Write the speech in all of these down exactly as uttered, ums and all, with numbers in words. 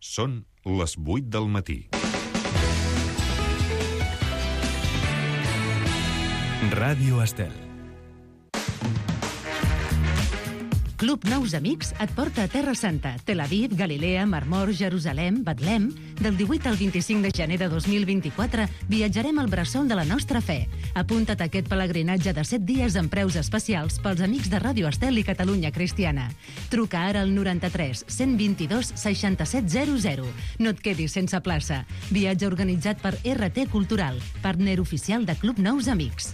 Són les vuit del matí. Ràdio Estel. Club Nous Amics et porta a Terra Santa, Tel Aviv, Galilea, Mar Mor, Jerusalem, Betlem. Del divuit al vint-i-cinc de gener de dos mil vint-i-quatre viatjarem al bressol de la nostra fe. Apunta't a aquest pelegrinatge de set dies amb preus especials pels amics de Ràdio Estel i Catalunya Cristiana. Truca ara al noranta-tres cent vint-i-dos seixanta-set zero zero. No et quedis sense plaça. Viatge organitzat per R T Cultural, partner oficial de Club Nous Amics.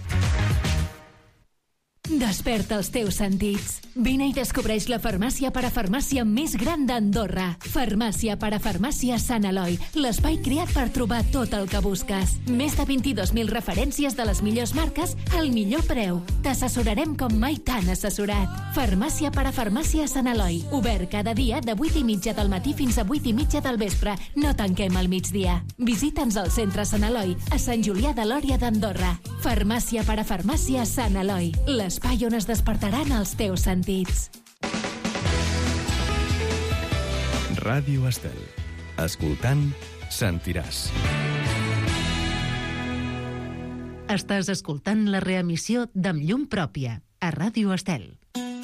Desperta els teus sentits. Vine i descobreix la farmàcia parafarmàcia més gran d'Andorra. Farmàcia parafarmàcia Sant Eloi, l'espai creat per trobar tot el que busques. Més de vint-i-dos mil referències de les millors marques al millor preu. T'assessorarem com mai t'han assessorat. Farmàcia parafarmàcia Sant Eloi, obert cada dia de vuit i mitja del matí fins a vuit i mitja del vespre. No tanquem al migdia. Visita'ns al centre Sant Eloi, a Sant Julià de Lòria d'Andorra. Farmàcia parafarmàcia Sant Eloi, l'espai on es despertaran els teus sentits. Ràdio Estel. Escoltant, sentiràs. Estàs escoltant la reemissió d'Amb llum pròpia, a Ràdio Estel.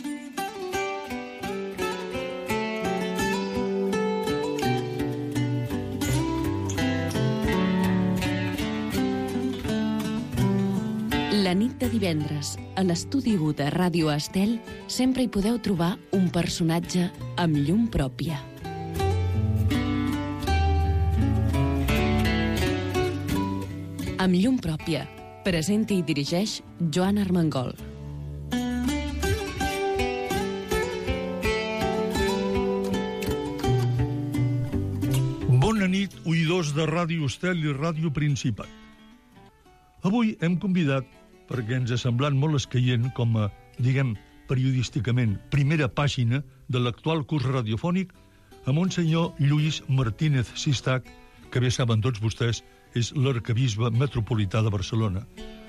La nit de divendres, a l'estudi u de Ràdio Estel, sempre hi podeu trobar un personatge amb llum pròpia. Amb llum pròpia, presenta i dirigeix Joan Armengol. Bona nit, oïdors de Ràdio Estel i Ràdio Principat. Avui hem convidat, perquè ens ha semblat molt escaient com a, diguem, periodísticament, primera pàgina de l'actual curs radiofònic, a Monsenyor Lluís Martínez Sistac, que bé saben tots vostès, és l'arquebisbe metropolità de Barcelona.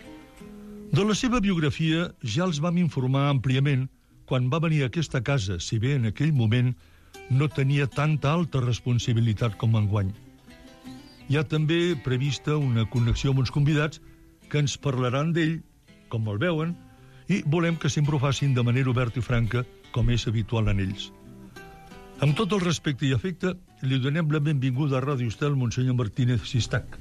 De la seva biografia ja els vam informar àmpliament quan va venir a aquesta casa, si bé en aquell moment no tenia tanta alta responsabilitat com enguany. Hi ha també prevista una connexió amb uns convidats que ens parlaran d'ell, com el veuen, i volem que sempre ho facin de manera oberta i franca, com és habitual en ells. Amb tot el respecte i afecte, li donem la benvinguda a Ràdio Estel, Monsenyor Martínez Sistac.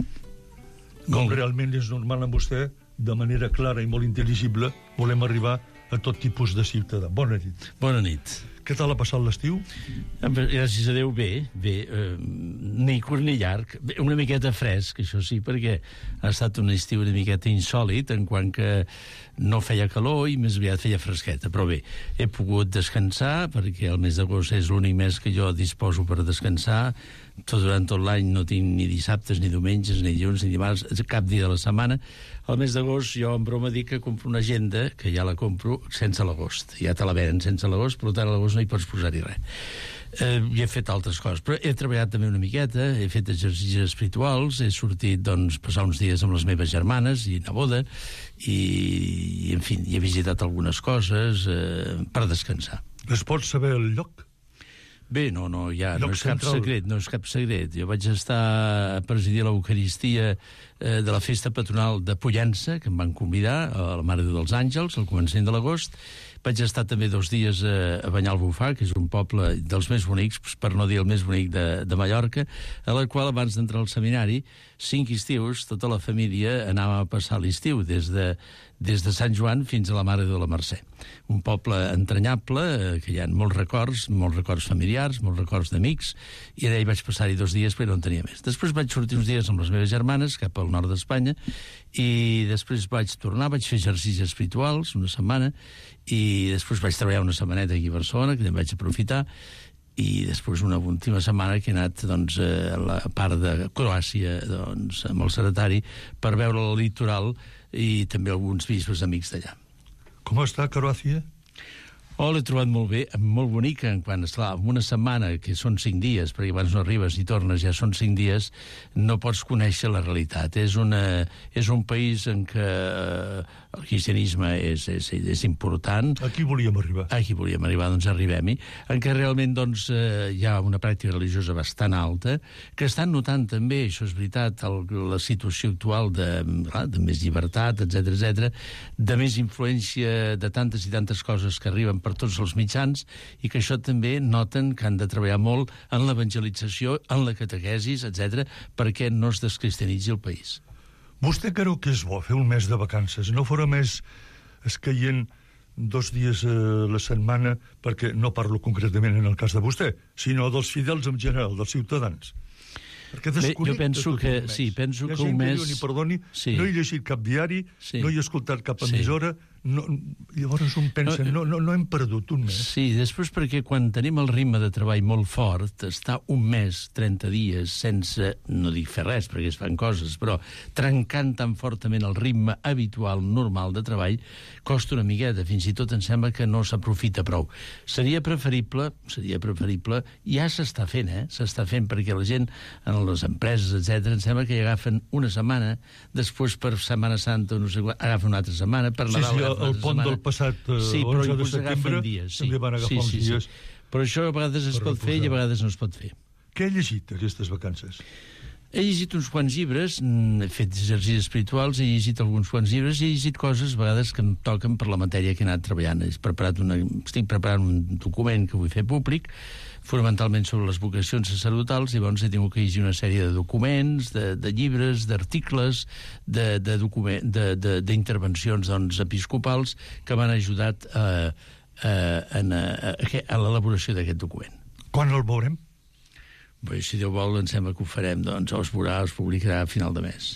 Com molt realment és normal amb vostè, de manera clara i molt intel·ligible, volem arribar a tot tipus de ciutadà. Bona nit. Bona nit. Què tal ha passat l'estiu? Gràcies a Déu, bé, bé, eh, ni curt ni llarg, bé, una miqueta fresc, això sí, perquè ha estat un estiu una miqueta insòlit, en quant que no feia calor i més aviat feia fresqueta, però bé, he pogut descansar, perquè el mes d'agost és l'únic mes que jo disposo per descansar. Tot durant tot l'any no tinc ni dissabtes, ni diumenges, ni dilluns, ni dimarts, cap dia de la setmana. Al mes d'agost jo en broma dic que compro una agenda, que ja la compro sense l'agost. Ja te la venen sense l'agost, per tant a l'agost no hi pots posar-hi res. Eh, i he fet altres coses, però he treballat també una miqueta, he fet exercicis espirituals, he sortit, doncs, passar uns dies amb les meves germanes i neboda, i, i en fi, he visitat algunes coses eh, per descansar. Es pot saber el lloc? Bé, no, no, ja, Lloc no és cap central. secret, no és cap secret. Jo vaig estar a presidir l'Eucaristia eh, de la festa patronal de Pollença, que em van convidar, a la Mare de Déu dels Àngels, al començament de l'agost. Vaig estar també dos dies a, a Banyalbufar, que és un poble dels més bonics, per no dir el més bonic de, de Mallorca, a la qual abans d'entrar al seminari, cinc estius, tota la família anava a passar l'estiu, des de, des de Sant Joan fins a la Mare de la Mercè. Un poble entranyable, eh, que hi ha molts records, molts records familiars, molts records d'amics, i allà hi vaig passar-hi dos dies perquè no en tenia més. Després vaig sortir uns dies amb les meves germanes cap al nord d'Espanya, i després vaig tornar, vaig fer exercicis espirituals una setmana, i després vaig treballar una setmaneta aquí a Barcelona, que també vaig aprofitar, i després una última setmana que he anat, doncs, a la part de Croàcia, doncs, amb el secretari, per veure el litoral i també alguns bisbes amics d'allà. Com està Croàcia? Oh, l'he trobat molt bé, molt bonica, en quan, esclar, en una setmana, que són cinc dies, perquè abans no arribes i tornes, ja són cinc dies, no pots conèixer la realitat. És, una, és un país en què eh, el cristianisme és, és, és important. Aquí volíem arribar. Aquí volíem arribar, doncs arribem-hi. En què realment doncs, eh, hi ha una pràctica religiosa bastant alta, que estan notant també, això és veritat, el, la situació actual de, de més llibertat, etcètera, etcètera, de més influència de tantes i tantes coses que arriben per tots els mitjans, i que això també noten que han de treballar molt en l'evangelització, en la catequesis, etcètera, perquè no es descristianitzi el país. Vostè creu que és bo fer un mes de vacances? No fora més escaient dos dies a la setmana, perquè no parlo concretament en el cas de vostè, sinó dels fidels en general, dels ciutadans. Bé, jo penso que, sí, penso que un mes... Ni perdoni, sí. No he llegit cap diari, sí. No he escoltat cap emissora, sí. no, llavors un pensa, no, no, no hem perdut un mes. Sí, després perquè quan tenim el ritme de treball molt fort, estar un mes, trenta dies, sense, no dic fer res, perquè es fan coses, però trencant tan fortament el ritme habitual, normal de treball, costa una miqueta, fins i tot em sembla que no s'aprofita prou. Seria preferible, seria preferible, ja s'està fent, eh? S'està fent perquè la gent, en les empreses, etcètera, em sembla que hi agafen una setmana, després per Setmana Santa, no sé, agafen una altra setmana, per Nadal sí, sí, el pont setmana. Del passat uh, sí, onze de setembre dies, sí. També van agafar sí, uns sí, dies. Sí. Però això a vegades es pot reposar. Fer i a vegades no es pot fer. Què he llegit aquestes vacances? He llegit uns quants llibres, he fet exercicis espirituals, he llegit alguns quants llibres i he llegit coses a vegades que em toquen per la matèria que he anat treballant. He preparat una, estic preparant un document que vull fer públic, fonamentalment sobre les vocacions sacerdotals, i llavors he tingut que llegir una sèrie de documents, de, de llibres, d'articles, d'intervencions doncs, episcopals que m'han ajudat a, a, a, a, a l'elaboració d'aquest document. Quan el veurem? Bé, si Déu vol, em sembla que ho farem, doncs, o es veurà, es publicarà a final de mes.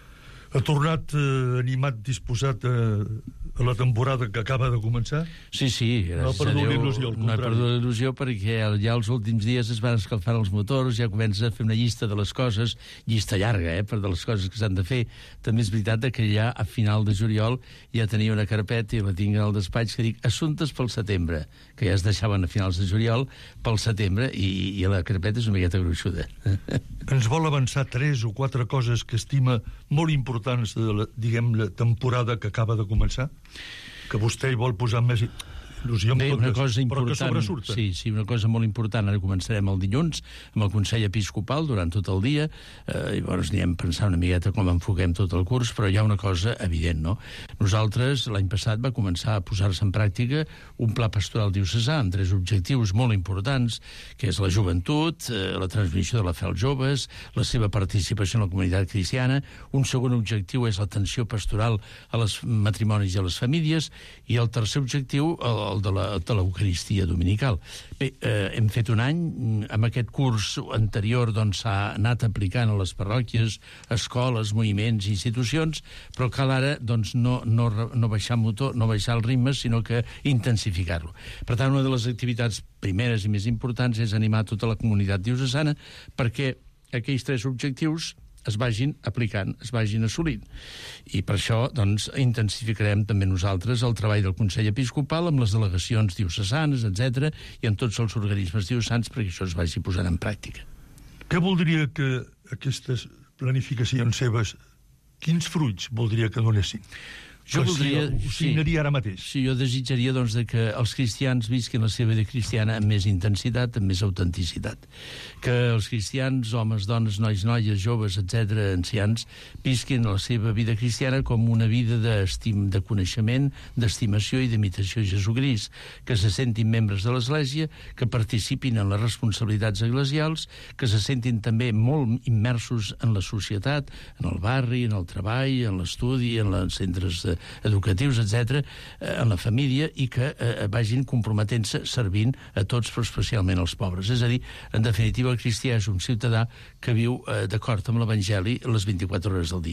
Ha tornat eh, animat, disposat a, a la temporada que acaba de començar? Sí, sí, gràcies no a Déu. Il·lusió, no he perdut l'il·lusió perquè ja els últims dies es van escalfar els motors, ja comença a fer una llista de les coses, llista llarga, eh, per de les coses que s'han de fer. També és veritat que ja a final de juliol ja tenia una carpeta i la tinc al despatx que dic assumptes pel setembre, que ja es deixaven a finals de juliol pel setembre, i, i la carpeta és una miqueta gruixuda. Ens vol avançar tres o quatre coses que estima molt importants de la, diguem, la temporada que acaba de començar? Que vostè hi vol posar més il·lusió en Bé, totes, una cosa però que important, sobresurten. sí, sí, una cosa molt important. Ara començarem el dilluns amb el Consell Episcopal durant tot el dia, eh, llavors anirem pensant una miqueta com enfoquem tot el curs, però hi ha una cosa evident, no? Nosaltres, l'any passat, va començar a posar-se en pràctica un pla pastoral diocesà amb tres objectius molt importants, que és la joventut, eh, la transmissió de la fe als joves, la seva participació en la comunitat cristiana. Un segon objectiu és l'atenció pastoral a les matrimonis i a les famílies, i el tercer objectiu, el el de la, de l'Eucaristia dominical. Bé, eh, hem fet un any, amb aquest curs anterior doncs s'ha anat aplicant a les parròquies, escoles, moviments, institucions, però cal ara doncs no, no, no baixar motor, no baixar el ritme, sinó que intensificar-lo. Per tant, una de les activitats primeres i més importants és animar tota la comunitat diocesana perquè aquells tres objectius es vagin aplicant, es vagin assolint. I per això, doncs, intensificarem també nosaltres el treball del Consell Episcopal amb les delegacions diocesanes, etcètera, i en tots els organismes diocesans perquè això es vagi posant en pràctica. Què voldria que aquestes planificacions seves, quins fruits voldria que donessin? Jo que voldria... Si ho signaria ara mateix. Sí, jo desitjaria doncs, de que els cristians visquin la seva vida cristiana amb més intensitat, amb més autenticitat. Que els cristians, homes, dones, nois, noies, joves, etcètera, ancians, visquin la seva vida cristiana com una vida d'estim, de coneixement, d'estimació i d'imitació de Jesucrist, que se sentin membres de l'Església, que participin en les responsabilitats eclesials, que se sentin també molt immersos en la societat, en el barri, en el treball, en l'estudi, en els centres de educatius, etcètera, en la família, i que eh, vagin comprometent-se servint a tots, però especialment als pobres. És a dir, en definitiva, el cristià és un ciutadà que viu eh, d'acord amb l'Evangeli les vint-i-quatre hores del dia.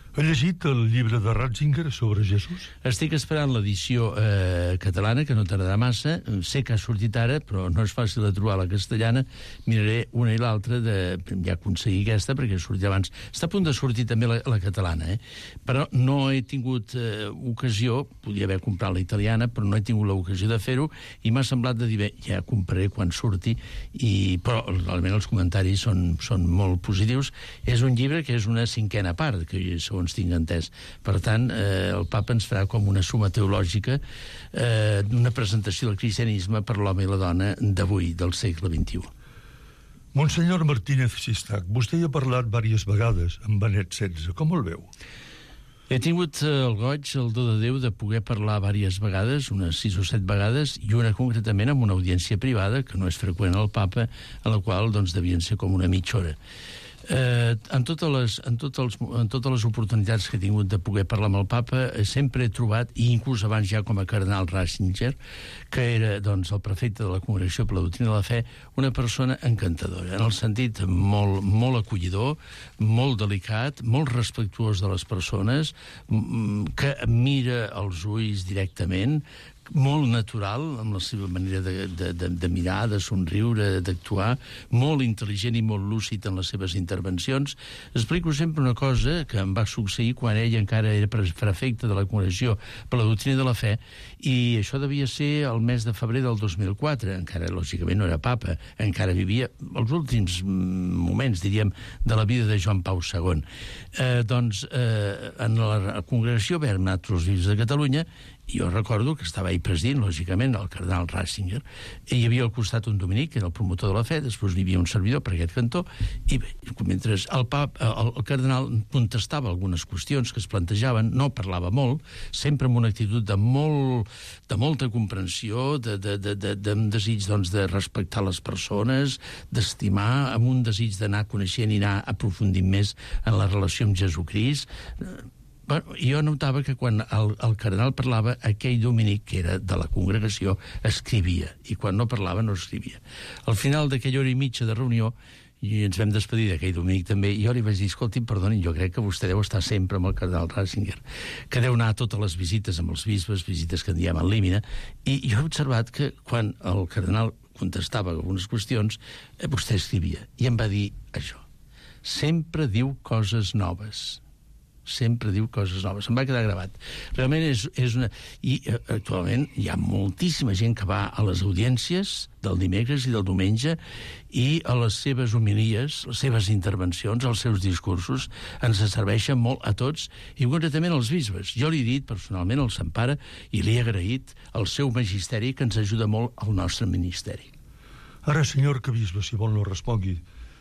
Ha llegit el llibre de Ratzinger sobre Jesús? Estic esperant l'edició eh, catalana, que no tardarà massa. Sé que ha sortit ara, però no és fàcil de trobar la castellana. Miraré una i l'altra de ja aconseguir aquesta, perquè sortia abans. Està a punt de sortir també la, la catalana, eh? Però no he tingut eh, ocasió, podia haver comprat la italiana, però no he tingut l'ocasió de fer-ho, i m'ha semblat de dir, bé, ja compraré quan surti, i, però realment els comentaris són, són molt positius. És un llibre que és una cinquena part, que segons tinc entès. Per tant, eh, el papa ens farà com una suma teològica, eh, una presentació del cristianisme per l'home i la dona d'avui, del segle vint-i-u. Monsenyor Martínez Sistac, vostè hi ha parlat diverses vegades amb Benet setze. Com el veu? He tingut el goig, el do de Déu, de poder parlar diverses vegades, unes sis o set vegades, i una concretament amb una audiència privada, que no és freqüent al papa, en la qual doncs, devien ser com una mitja hora. Eh, en, totes les, en, tots els, en totes les oportunitats que he tingut de poder parlar amb el papa, eh, sempre he trobat, i inclús abans ja com a cardenal Ratzinger, que era doncs, el prefecte de la Congregació per la Doctrina de la Fe, una persona encantadora, en el sentit molt, molt acollidor, molt delicat, molt respectuós de les persones, que mira als ulls directament, molt natural, amb la seva manera de, de, de, de mirar, de somriure, d'actuar, molt intel·ligent i molt lúcid en les seves intervencions. Explico sempre una cosa que em va succeir quan ell encara era prefecte de la Congregació per la Doctrina de la Fe, i això devia ser el mes de febrer del dos mil quatre. Encara, lògicament, no era papa, encara vivia els últims moments, diríem, de la vida de Joan Pau segon. Eh, doncs, eh, en la Congregació vam anar tots els bisbes de Catalunya, i jo recordo que estava ahí president, lògicament, el cardenal Ratzinger, i hi havia al costat un dominic, que era el promotor de la fe, després hi havia un servidor per aquest cantó, i bé, mentre el, pap, el, el cardenal contestava algunes qüestions que es plantejaven, no parlava molt, sempre amb una actitud de, molt, de molta comprensió, de, de, de, de, de un desig doncs, de respectar les persones, d'estimar, amb un desig d'anar coneixent i anar aprofundint més en la relació amb Jesucrist. Bueno, jo notava que quan el, el cardenal parlava, aquell dominic, que era de la congregació, escrivia, i quan no parlava no escrivia. Al final d'aquella hora i mitja de reunió, i ens vam despedir d'aquell dominic també, i jo li vaig dir, escolti'm, perdonin, jo crec que vostè deu estar sempre amb el cardenal Ratzinger, que deu anar a totes les visites amb els bisbes, visites que en diem en límina, i jo he observat que quan el cardenal contestava algunes qüestions, eh, vostè escrivia, i em va dir això, sempre diu coses noves, sempre diu coses noves. Em va quedar gravat. Realment és, és una... I eh, actualment hi ha moltíssima gent que va a les audiències del dimecres i del diumenge, i a les seves homilies, les seves intervencions, els seus discursos, ens serveixen molt a tots, i concretament als bisbes. Jo li he dit personalment al Sant Pare, i li he agraït el seu magisteri, que ens ajuda molt al nostre ministeri. Ara, senyor Cabisbe, si vol no respongui,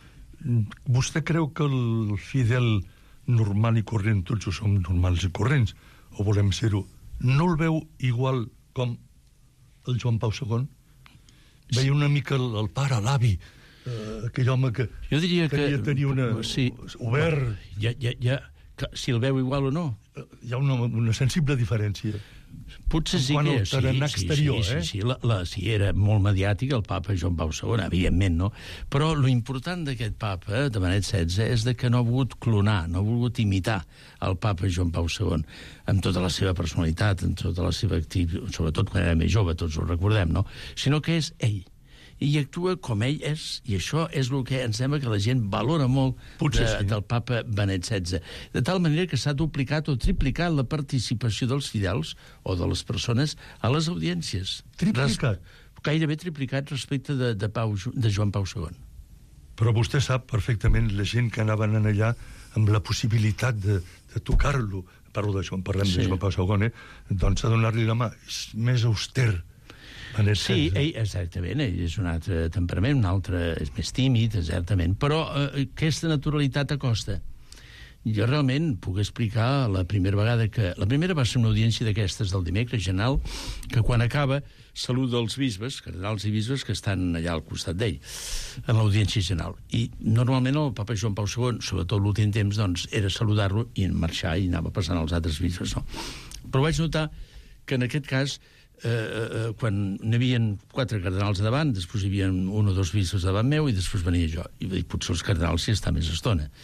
vostè creu que el fidel normal i corrent, tots ho som normals i corrents, o volem ser-ho, no el veu igual com el Joan Pau segon? Veia una mica el, el pare, l'avi, eh, aquell home que jo diria que tenia una... Sí, obert... Ja, ja, ja, que, si el veu igual o no. Hi ha una, una sensible diferència. Potser sí que és, sí, exterior, sí, sí, eh? sí, sí, la, la, sí, era molt mediàtic el papa Joan Pau segon, evidentment, no? Però lo important d'aquest papa, de Benet setze, és de que no ha volgut clonar, no ha volgut imitar el papa Joan Pau segon, amb tota la seva personalitat, amb tota la seva activitat, sobretot quan era més jove, tots ho recordem, no? Sinó que és ell, i actua com ell és, i això és el que ens sembla que la gent valora molt de, sí. del papa Benet setze. De tal manera que s'ha duplicat o triplicat la participació dels fidels o de les persones a les audiències. Triplicat? Res, gairebé triplicat respecte de, de, Pau, de Joan Pau segon. Però vostè sap perfectament la gent que anaven allà amb la possibilitat de, de tocar-lo, parlo d'això, en parlem sí. de Joan Pau segon, eh? Doncs a donar-li la mà, és més auster. Sí, ell, exactament, ell és un altre temperament, un altre és més tímid, certament, però eh, aquesta naturalitat acosta. Jo realment puc explicar la primera vegada que... La primera va ser una audiència d'aquestes del dimecres general, que quan acaba saluda els bisbes, cardenals i bisbes, que estan allà al costat d'ell, en l'audiència general. I normalment el papa Joan Pau segon, sobretot l'últim temps, doncs, era saludar-lo i marxar, i anava passant als altres bisbes, no? Però vaig notar que en aquest cas... Eh, eh, quan n'hi havia quatre cardenals davant, després hi havia un o dos bisbes davant meu, i després venia jo, i vaig dir, potser els cardenals s'hi està més estona.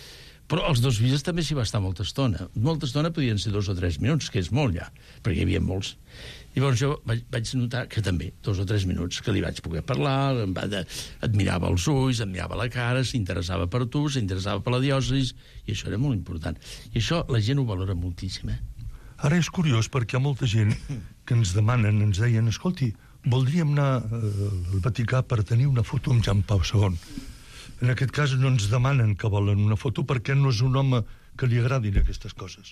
Però els dos fills també s'hi va estar molta estona. Molta estona podien ser dos o tres minuts, que és molt ja, perquè hi havia molts. Llavors jo vaig, vaig notar que també, dos o tres minuts, que li vaig poder parlar, em va de, et mirava els ulls, em mirava la cara, s'interessava per tu, s'interessava per la diòcesi, i això era molt important. I això la gent ho valora moltíssim, eh? Ara és curiós perquè hi ha molta gent que ens demanen, ens deien, escolti, voldríem anar eh, al Vaticà per tenir una foto amb Joan Pau segon. En aquest cas no ens demanen que volen una foto perquè no és un home que li agradin aquestes coses.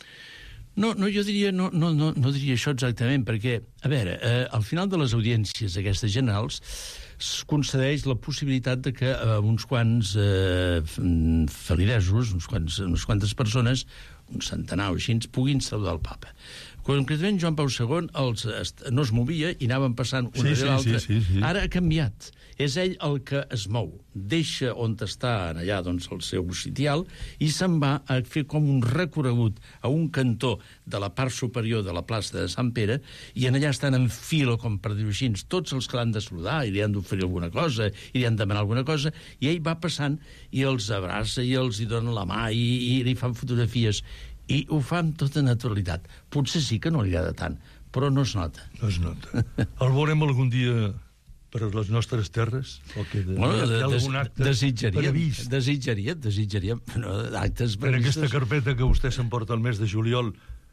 No, no jo diria, no, no, no, no diria això exactament, perquè, a veure, eh, al final de les audiències aquestes generals es concedeix la possibilitat de que eh, uns quants eh, felidesos, uns quants, unes quantes persones, un centenar o així, puguin saludar el papa. Concretament, Joan Pau segon els, no es movia i anaven passant una sí, de l'altra. Sí, sí, sí. Ara ha canviat. És ell el que es mou. Deixa on està allà doncs, el seu sitial i se'n va a fer com un recorregut a un cantó de la part superior de la plaça de Sant Pere i en allà estan en fila, com per dir-ho així, tots els que l'han de saludar i li han d'oferir alguna cosa i li han de demanar alguna cosa i ell va passant i els abraça i els hi dona la mà i, i li fan fotografies i ho fa amb tota naturalitat. Potser sí que no li agrada tant, però no es nota. No es nota. El veurem algun dia per les nostres terres? O que de, bueno, hi ha algun acte desitjaríem, previst? Desitjaríem, desitjaríem. No, actes previstos. En aquesta carpeta que vostè s'emporta el mes de juliol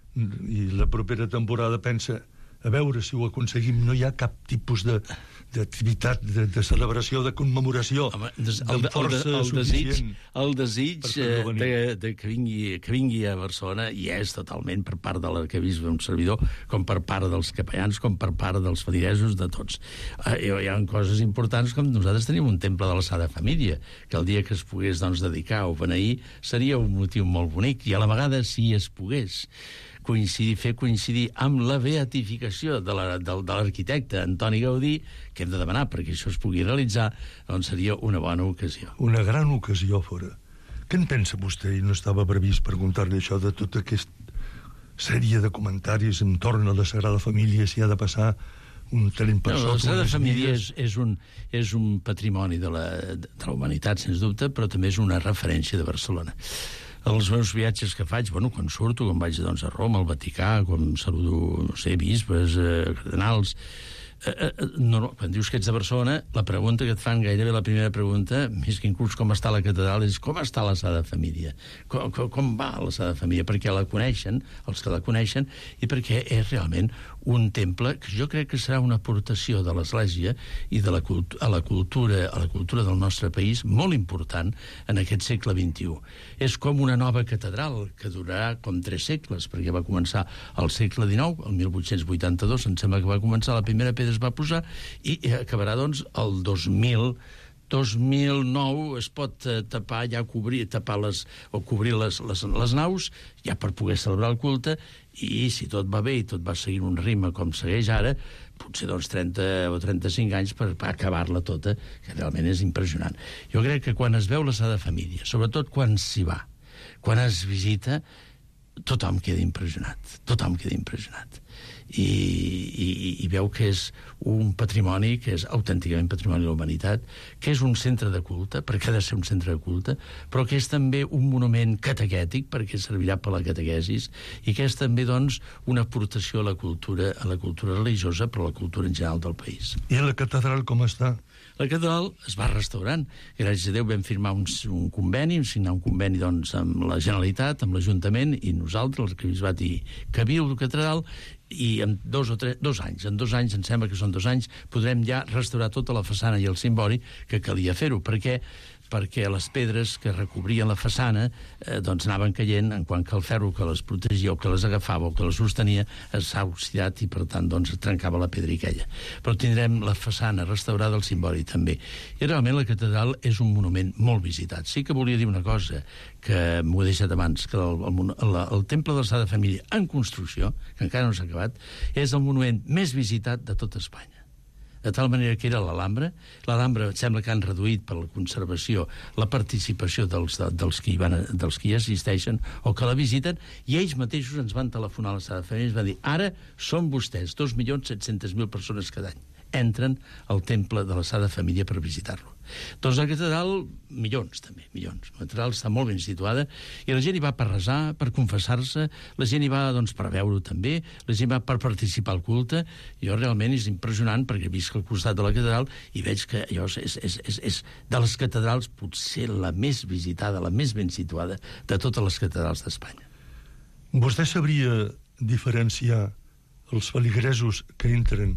i la propera temporada pensa a veure si ho aconseguim. No hi ha cap tipus de d'activitat, de, de celebració, de commemoració. Home, des, el, de força el, el, suficient. Desig, el desig eh, de, de que, vingui, que vingui a Barcelona i és totalment per part de l'arquebisbe, un servidor, com per part dels capellans, com per part dels felidesos, de tots. Eh, hi ha coses importants com nosaltres tenim un temple de la Sagrada Família, que el dia que es pogués doncs, dedicar o beneir seria un motiu molt bonic, i a la vegada si es pogués coincidir, fer coincidir amb la beatificació de l'arquitecte la, de, de Antoni Gaudí, que hem de demanar perquè això es pugui realitzar, doncs seria una bona ocasió. Una gran ocasió fora. Què en pensa vostè? I no estava previst preguntar-li això de tota aquesta sèrie de comentaris entorn a la Sagrada Família, si ha de passar un tren per no, sota. La Sagrada Família és, és, un, és un patrimoni de la, de la humanitat, sens dubte, però també és una referència de Barcelona. Els meus viatges que faig, bueno, quan surto, quan vaig doncs, a Roma, al Vaticà, quan saludo, no sé, bisbes, eh, cardenals... Eh, eh, no, quan dius que ets de Barcelona, la pregunta que et fan, gairebé la primera pregunta, més que inclús com està la catedral, és com està la Sagrada Família? Com, com, com va la Sagrada Família? Perquè la coneixen, els que la coneixen, i perquè és realment un temple que jo crec que serà una aportació de l'Església i de la cult a la cultura a la cultura del nostre país molt important en aquest segle vint-i-u. És com una nova catedral que durarà com tres segles, perquè va començar al segle dinou, el mil vuit-cents vuitanta-dos, em sembla que va començar, la primera pedra es va posar, i acabarà, doncs, el dos mil dos mil nou es pot eh, tapar, ja cobrir, tapar les, o cobrir les, les, les naus, ja per poder celebrar el culte, i si tot va bé i tot va seguir un ritme com segueix ara, potser doncs trenta o trenta-cinc anys per, per acabar-la tota, que realment és impressionant. Jo crec que quan es veu la Sagrada Família, sobretot quan s'hi va, quan es visita, tothom queda impressionat, tothom queda impressionat. I, i, i veu que és un patrimoni que és autènticament patrimoni de la humanitat, que és un centre de culte, perquè ha de ser un centre de culte, però que és també un monument catequètic, perquè servirà per la catequesis, i que és també, doncs, una aportació a la cultura, a la cultura religiosa, però a la cultura en general del país. I la catedral com està? La catedral es va restaurant. Gràcies a Déu vam firmar un, un conveni, signar un conveni doncs, amb la Generalitat, amb l'Ajuntament i nosaltres, l'arquebisbat i Cabildo de Catedral, i en dos o tres, dos anys, en dos anys, em sembla que són dos anys, podrem ja restaurar tota la façana i el cimbori, que calia fer-ho, perquè perquè les pedres que recobrien la façana eh, doncs anaven caient, en quant que el ferro que les protegia o que les agafava o que les sostenia s'ha oxidat i per tant doncs trencava la pedra aquella. Però tindrem la façana restaurada, el cimbori també. I realment la catedral és un monument molt visitat. Sí que volia dir una cosa, que m'ho he deixat abans, que el, el, el, el temple de la Sagrada Família en construcció, que encara no s'ha acabat, és el monument més visitat de tot Espanya. De tal manera que era l'Alhambra. L'Alhambra sembla que han reduït per la conservació la participació dels, dels, que hi van, dels que hi assisteixen o que la visiten, i ells mateixos ens van telefonar a la Sagrada Família i ens van dir, ara són vostès, dos milions set-cents mil persones cada any. entren al temple de la Sagrada Família per visitar-lo. Doncs la catedral, milions també, milions. La catedral està molt ben situada i la gent hi va per resar, per confessar-se, la gent hi va doncs, per veure-ho també, la gent va per participar al culte. Jo realment és impressionant perquè visc al costat de la catedral i veig que allò és, és, és, és de les catedrals potser la més visitada, la més ben situada de totes les catedrals d'Espanya. Vostè sabria diferenciar els feligresos que entren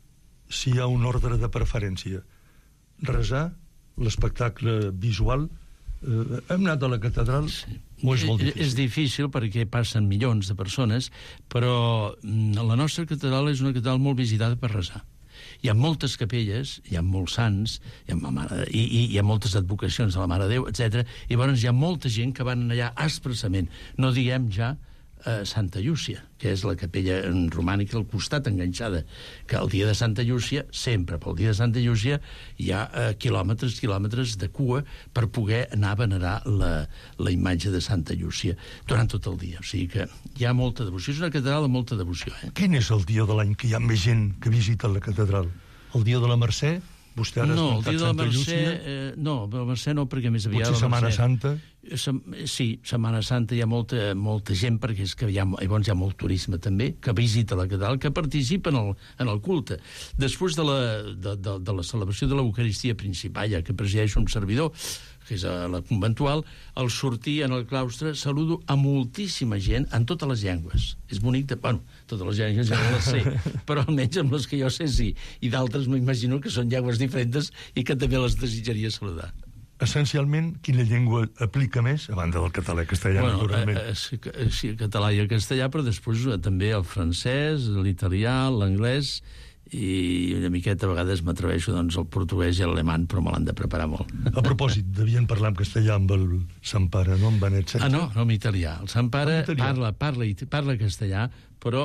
si hi ha un ordre de preferència? Resar, l'espectacle visual, eh, hem anat a la catedral, sí. O és molt difícil? És difícil perquè passen milions de persones, però la nostra catedral és una catedral molt visitada per resar. Hi ha moltes capelles, hi ha molts sants, hi ha, mare, i, i hi ha moltes advocacions de la Mare de Déu, etcètera. I llavors hi ha molta gent que van allà expressament. No diguem ja a Santa Llúcia, que és la capella romànica al costat enganxada, que el dia de Santa Llúcia, sempre pel dia de Santa Llúcia, hi ha eh, quilòmetres, quilòmetres de cua per poder anar a venerar la, la imatge de Santa Llúcia durant tot el dia. O sigui que hi ha molta devoció. És una catedral de molta devoció. Eh? Quin és el dia de l'any que hi ha més gent que visita la catedral? El dia de la Mercè? Vostè ara no, ha el dia de la Mercè, eh, no, la Mercè no, perquè més aviat... Potser Setmana Santa? Sem, sí, Setmana Santa hi ha molta, molta gent, perquè és que hi ha, llavors hi ha molt turisme també, que visita la catedral, que participa en el, en el culte. Després de la, de, de, de la celebració de l'Eucaristia principal, ja que presideix un servidor, que és a la conventual, al sortir en el claustre saludo a moltíssima gent en totes les llengües. És bonic de... Bueno, totes les llengües ja no les sé, però almenys amb les que jo sé sí. I d'altres m'imagino que són llengües diferents i que també les desitjaria saludar. Essencialment, quina llengua aplica més, a banda del català i castellà, bueno, naturalment? Eh, eh, sí, el català i el castellà, però després eh, també el francès, l'italià, l'anglès, i una miqueta a vegades m'atreveixo doncs, el portuguès i l'alemany, però me l'han de preparar molt. A propòsit, devien parlar en castellà amb el Sant Pare, no? Amb Benet setze. Ah, no, no, en italià. El Sant Pare parla, parla, parla castellà, però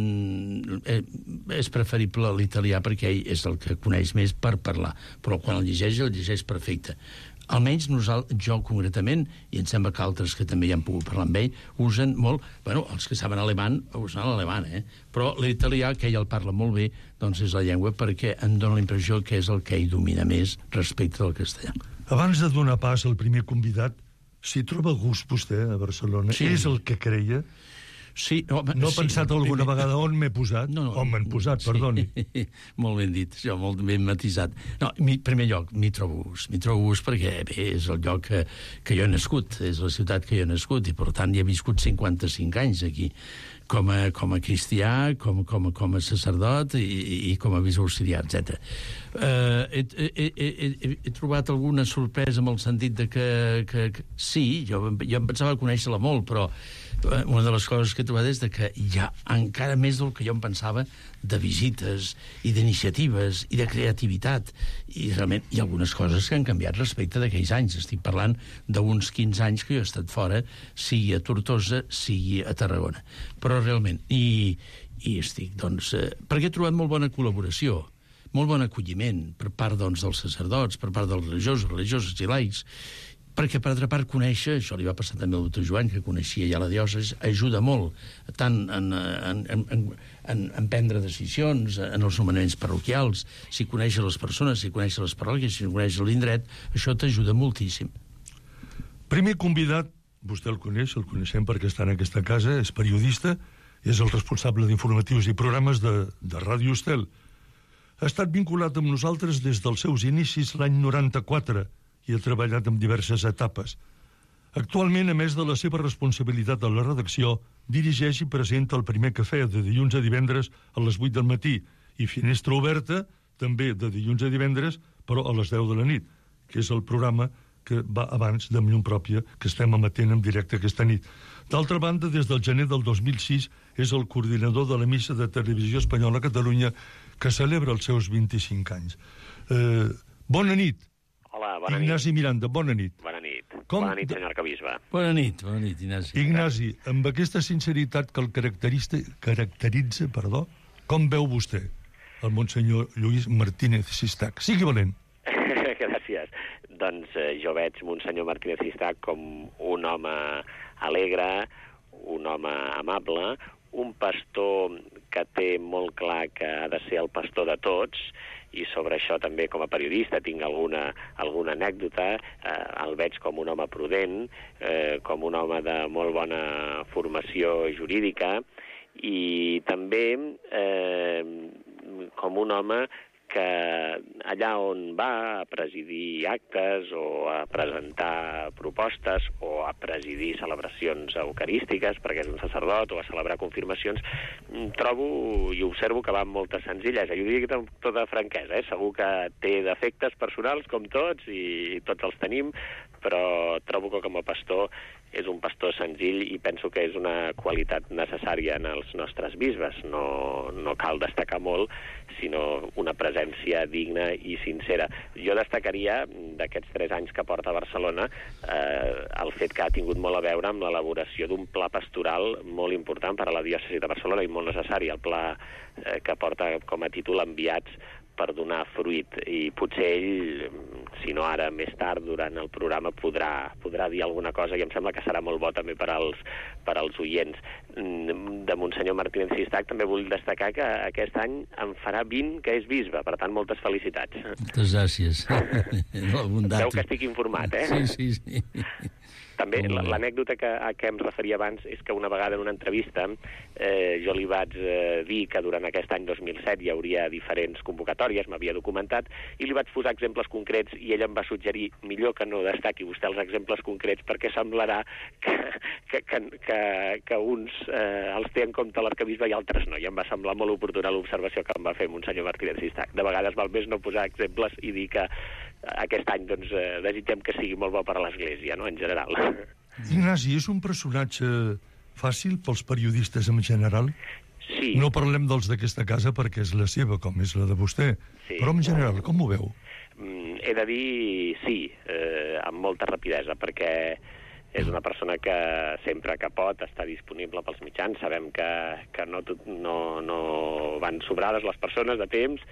mm, és preferible l'italià perquè ell és el que coneix més per parlar. Però quan el llegeix, el llegeix perfecte. Almenys nosaltres, jo concretament, i em sembla que altres que també hi han pogut parlar amb ell, usen molt, bueno, els que saben alemany, usen l'alemany, eh? Però l'italià, que ell el parla molt bé, doncs és la llengua perquè em dóna la impressió que és el que ell domina més respecte del castellà. Abans de donar pas al primer convidat, s'hi troba a gust vostè a Barcelona? Sí. És el que creia? Sí, home, no ha sí, pensat alguna vegada on m'he posat? No, no, on m'han posat, sí, perdoni. Molt ben dit, això, molt ben matisat. No, en primer lloc, m'hi trobo gust. M'hi trobo gust perquè bé, és el lloc que, que jo he nascut, és la ciutat que jo he nascut, i per tant hi he viscut cinquanta-cinc anys aquí, com a, com a cristià, com, com, com a sacerdot i, i com a bisbe auxiliar, etcètera. Uh, he, he, he, he, he trobat alguna sorpresa en el sentit de que, que, que sí, jo, jo em pensava conèixer-la molt, però una de les coses que he trobat és de que hi ha encara més del que jo em pensava de visites i d'iniciatives i de creativitat, i realment hi ha algunes coses que han canviat respecte d'aquells anys. Estic parlant d'uns quinze anys que jo he estat fora, sigui a Tortosa, sigui a Tarragona. Però realment, i, i estic, doncs, eh, perquè he trobat molt bona col·laboració, molt bon acolliment per part, doncs, dels sacerdots, per part dels religiosos, religioses i laics, perquè, per altra part, conèixer, això li va passar també al doctor Joan, que coneixia ja la diòcesi, ajuda molt, tant en, en, en, en, en prendre decisions, en els nomenaments parroquials, si coneixes les persones, si coneixes les parròquies, si coneixes l'indret, això t'ajuda moltíssim. Primer convidat, vostè el coneix, el coneixem perquè està en aquesta casa, és periodista, és el responsable d'informatius i programes de, de Ràdio Estel. Ha estat vinculat amb nosaltres des dels seus inicis l'any noranta-quatre, i ha treballat en diverses etapes. Actualment, a més de la seva responsabilitat a la redacció, dirigeix i presenta el Primer Cafè de dilluns a divendres a les vuit del matí i Finestra Oberta, també de dilluns a divendres, però a les deu de la nit, que és el programa que va abans de Llum Pròpia, que estem emetent en directe aquesta nit. D'altra banda, des del gener del dos mil sis, és el coordinador de l'emissa de Televisió Espanyola a Catalunya, que celebra els seus vint-i-cinc anys. Eh, bona nit. Hola, bona Ignasi nit. Miranda, bona nit. Bona nit. Com... Bona nit, senyor Arquebisbe. Bona nit, bona nit, Ignasi. Ignasi, amb aquesta sinceritat que el caracteritza, caracteritza, perdó, com veu vostè el monsenyor Lluís Martínez Sistac? Sigui valent. Gràcies. Doncs eh, jo veig monsenyor Martínez Sistac com un home alegre, un home amable, un pastor que té molt clar que ha de ser el pastor de tots, i sobre això també com a periodista tinc alguna, alguna anècdota. Eh, el veig com un home prudent, eh, com un home de molt bona formació jurídica, i també eh, com un home que allà on va a presidir actes o a presentar propostes o a presidir celebracions eucarístiques, perquè és un sacerdot, o a celebrar confirmacions, trobo i observo que va amb molta senzillesa. I ho dic amb tota franquesa, eh? Segur que té defectes personals, com tots, i tots els tenim, però trobo que com a pastor és un pastor senzill i penso que és una qualitat necessària en els nostres bisbes. No, no cal destacar molt, sinó una presència digna i sincera. Jo destacaria, d'aquests tres anys que porta a Barcelona, eh, el fet que ha tingut molt a veure amb l'elaboració d'un pla pastoral molt important per a la diòcesi de Barcelona i molt necessari, el pla eh, que porta com a títol Enviats, per donar fruit, i potser ell, si no ara, més tard, durant el programa, podrà, podrà dir alguna cosa, i em sembla que serà molt bo també per als, per als oients. De Monsenyor Martínez Sistac també vull destacar que aquest any en farà vint que és bisbe, per tant, moltes felicitats. Moltes gràcies. Veu que estic informat, eh? Sí, sí, sí. També l'anècdota que, a què em referia abans és que una vegada en una entrevista eh, jo li vaig eh, dir que durant aquest any dos mil set hi hauria diferents convocatòries, m'havia documentat, i li vaig posar exemples concrets, i ell em va suggerir millor que no destaqui vostè els exemples concrets perquè semblarà que, que, que, que, que uns eh, els té en compte l'arquebisbe i altres no, i em va semblar molt oportuna l'observació que em va fer Monsenyor Martínez Sistac. De vegades val més no posar exemples i dir que aquest any doncs, eh, desitgem que sigui molt bo per a l'Església, no?, en general. Ignasi, és un personatge fàcil pels periodistes en general? Sí. No parlem dels d'aquesta casa perquè és la seva, com és la de vostè, sí. Però en general, com ho veu? Mm, he de dir sí, eh, amb molta rapidesa, perquè és una persona que sempre que pot està disponible pels mitjans. Sabem que, que no, no, no van sobrades les persones de temps,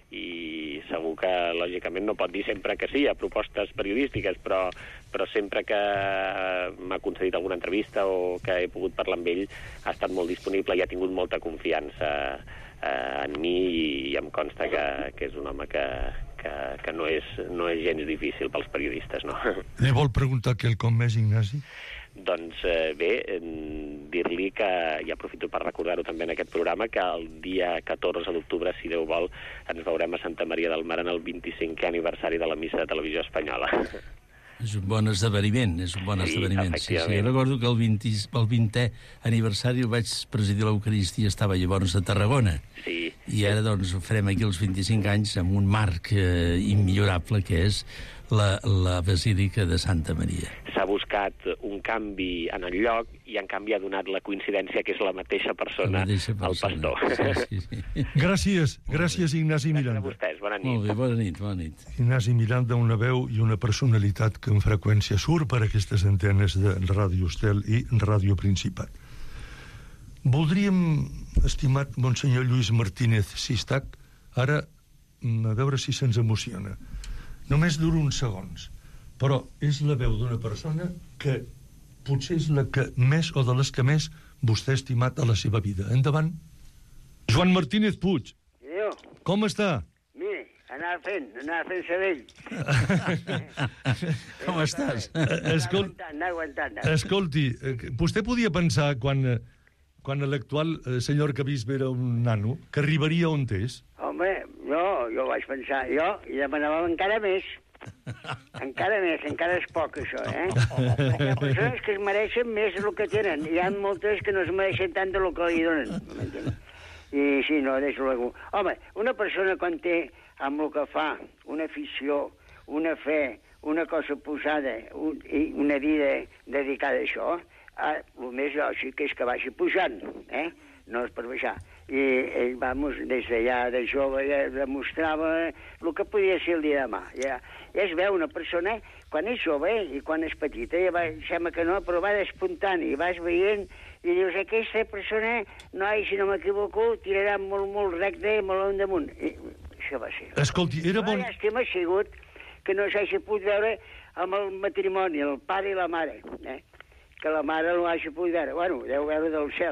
i segur que, lògicament, no pot dir sempre que sí a propostes periodístiques, però, però sempre que m'ha concedit alguna entrevista o que he pogut parlar amb ell ha estat molt disponible i ha tingut molta confiança eh, en mi, i em consta que, que és un home que, que, que no, és, no és gens difícil pels periodistes, no? Li vol preguntar quelcom més, Ignasi? Doncs eh, bé, eh, dir-li que, i aprofito per recordar-ho també en aquest programa, que el dia catorze d'octubre, si Déu vol, ens veurem a Santa Maria del Mar en el vint-i-cinquè aniversari de la Missa de Televisió Espanyola. És un bon esdeveniment, és un bon sí, esdeveniment. Sí, sí. Recordo que el, vint, el vintè aniversari el vaig presidir l'Eucaristia, estava llavors a Tarragona. Sí. I ara doncs ho farem aquí els vint-i-cinc anys amb un marc eh, immillorable que és la, la Basílica de Santa Maria. S'ha buscat un canvi en el lloc i en canvi ha donat la coincidència que és la mateixa persona, la mateixa persona. El pastor. Sí, sí, sí. Gràcies, gràcies Ignasi Miranda. Gràcies a vostès, bona nit. Molt bé, bona nit, bona nit. Ignasi Miranda, una veu i una personalitat que amb freqüència surt per aquestes antenes de Ràdio Estel i Ràdio Principat. Voldríem, estimat Monsenyor Lluís Martínez Sistac, ara a veure si se'ns emociona. Només dura uns segons, però és la veu d'una persona que potser és la que més o de les que més vostè ha estimat a la seva vida. Endavant. Joan Martínez Puig. Jo. Com està? Mira, anar fent, anar fent cervell. Com estàs? Escol... Anar aguantant, anar aguantant. Escolti, vostè podia pensar quan, quan l'actual senyor arquebisbe era un nano, que arribaria on és? Home, no, jo vaig pensar, jo, i demanàvem encara més. Encara més, encara és poc, això, eh? Hi ha persones que es mereixen més del que tenen. Hi ha moltes que no es mereixen tant del que li donen. M'entens? I sí, no, deixo-ho. Home, una persona quan té amb el que fa una afició, una fe, una cosa posada, un, i una vida dedicada a això, eh, el més lògic és que vagi pujant, eh? No és per baixar. I ell, vamos, des d'allà de jove ja demostrava el que podia ser el dia de demà. Ja, ja es veu una persona, quan és jove i quan és petita, ja va, sembla que no, però va d'espontani, vas veient i dius, aquesta persona, no, si no m'equivoco, tirarà molt, molt recte, molt en damunt. I això va ser. Escolti, era bon... La llàstima ha sigut que no s'hagi pogut veure amb el matrimoni, el pare i la mare, eh? Que la mare no hagi pogut veure. Bueno, deu veure del cel.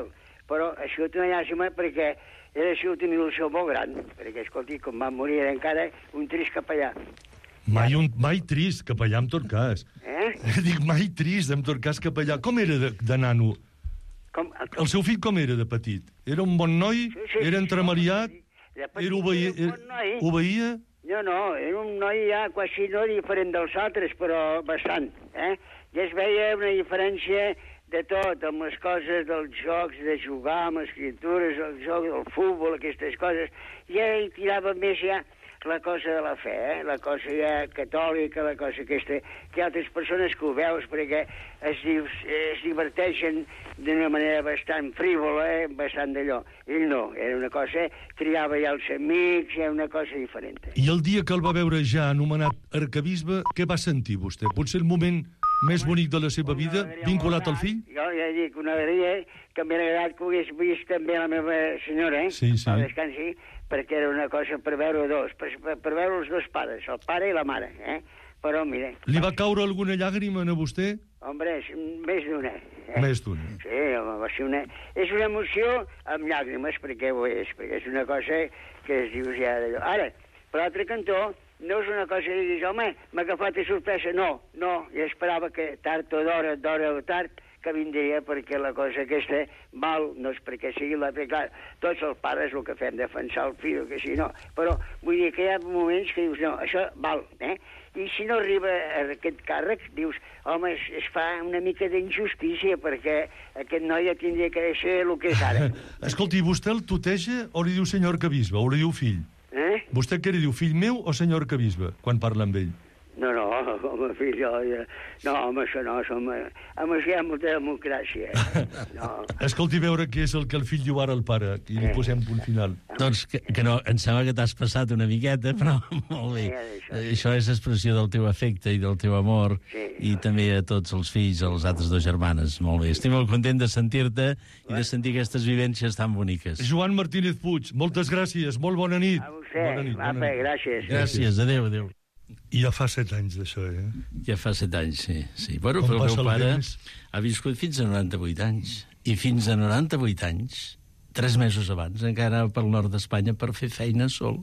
però ha sigut una llàstima perquè era sigut una il·lusió molt gran, perquè, escolti, com va morir encara un trist capellà. Mai, un, mai trist, capellà, en tot cas. Eh? Dic, mai trist, en tot cas, capellà. Com era de, de nano? Com, com... El seu fill com era de petit? Era un bon noi? Sí, sí, era sí, entremaliat? de petit Era obeï... era un bon noi. Obeïa? No, no, era un noi ja quasi no diferent dels altres, però bastant, eh? Ja es veia una diferència de tot, amb les coses dels jocs, de jugar, amb escritures, el joc del futbol, aquestes coses. Ja hi tirava més ja la cosa de la fe, eh? La cosa ja catòlica, la cosa aquesta, que hi ha altres persones que ho veus perquè es, es diverteixen d'una manera bastant frívola, eh? Bastant d'allò. Ell no, era una cosa, triava ja els amics, era una cosa diferent. I el dia que el va veure ja anomenat arquebisbe, què va sentir vostè? Potser el moment més bonic de la seva vida, vinculat al fill? Jo ja dic, una alegria que m'ha agradat que ho hagués vist també la meva senyora, eh? Sí, sí. Al descansi, perquè era una cosa per veure dos, per, per veure els dos pares, el pare i la mare, eh? Però, mira... Li va caure alguna llàgrima a vostè? Hombre, més d'una. Eh? Més d'una. Sí, home, va ser una... És una emoció amb llàgrimes, perquè ho és, perquè és una cosa que es dius ja d'allò. Ara, per l'altre cantó, no és una cosa que diguis, home, m'ha agafat de sorpresa. No, no, jo esperava que tard o d'hora, d'hora o tard, que vindria, perquè la cosa aquesta val, no és perquè sigui la... Perquè, clar, tots els pares el que fem, defensar el fill, que sí, no. Però vull dir que hi ha moments que dius, no, això val, eh? I si no arriba a aquest càrrec, dius, home, es, es fa una mica d'injustícia, perquè aquest noi ja tindria que ser el que és ara. Escolti, vostè el tuteja o li diu senyor arquebisbe, o li diu fill? Eh? Vostè què li diu, fill meu o senyor arquebisbe, quan parla amb ell? No, no, home, fill, jo, jo, no, home, això no, som, home, hi ha molta democràcia. No. Escolti, veure què és el que el fill diu ara al pare, i li posem punt final. Doncs que, que no, em sembla que t'has passat una miqueta, però molt bé. Sí, això és expressió del teu afecte i del teu amor, sí, i també a tots els fills, a les altres dues germanes. Molt bé. Estic molt content de sentir-te i de sentir aquestes vivències tan boniques. Joan Martínez Puig, moltes gràcies, molt bona nit. A vostè, bona nit, bona apa, nit. gràcies. Gràcies, adéu, adéu. I ja fa set anys d'això, eh? Ja fa set anys, sí. sí. Bueno, Com però el passa meu el pare temps? ha viscut fins a noranta-vuit anys. I fins a noranta-vuit anys, tres mesos abans, encara anava pel nord d'Espanya per fer feina sol.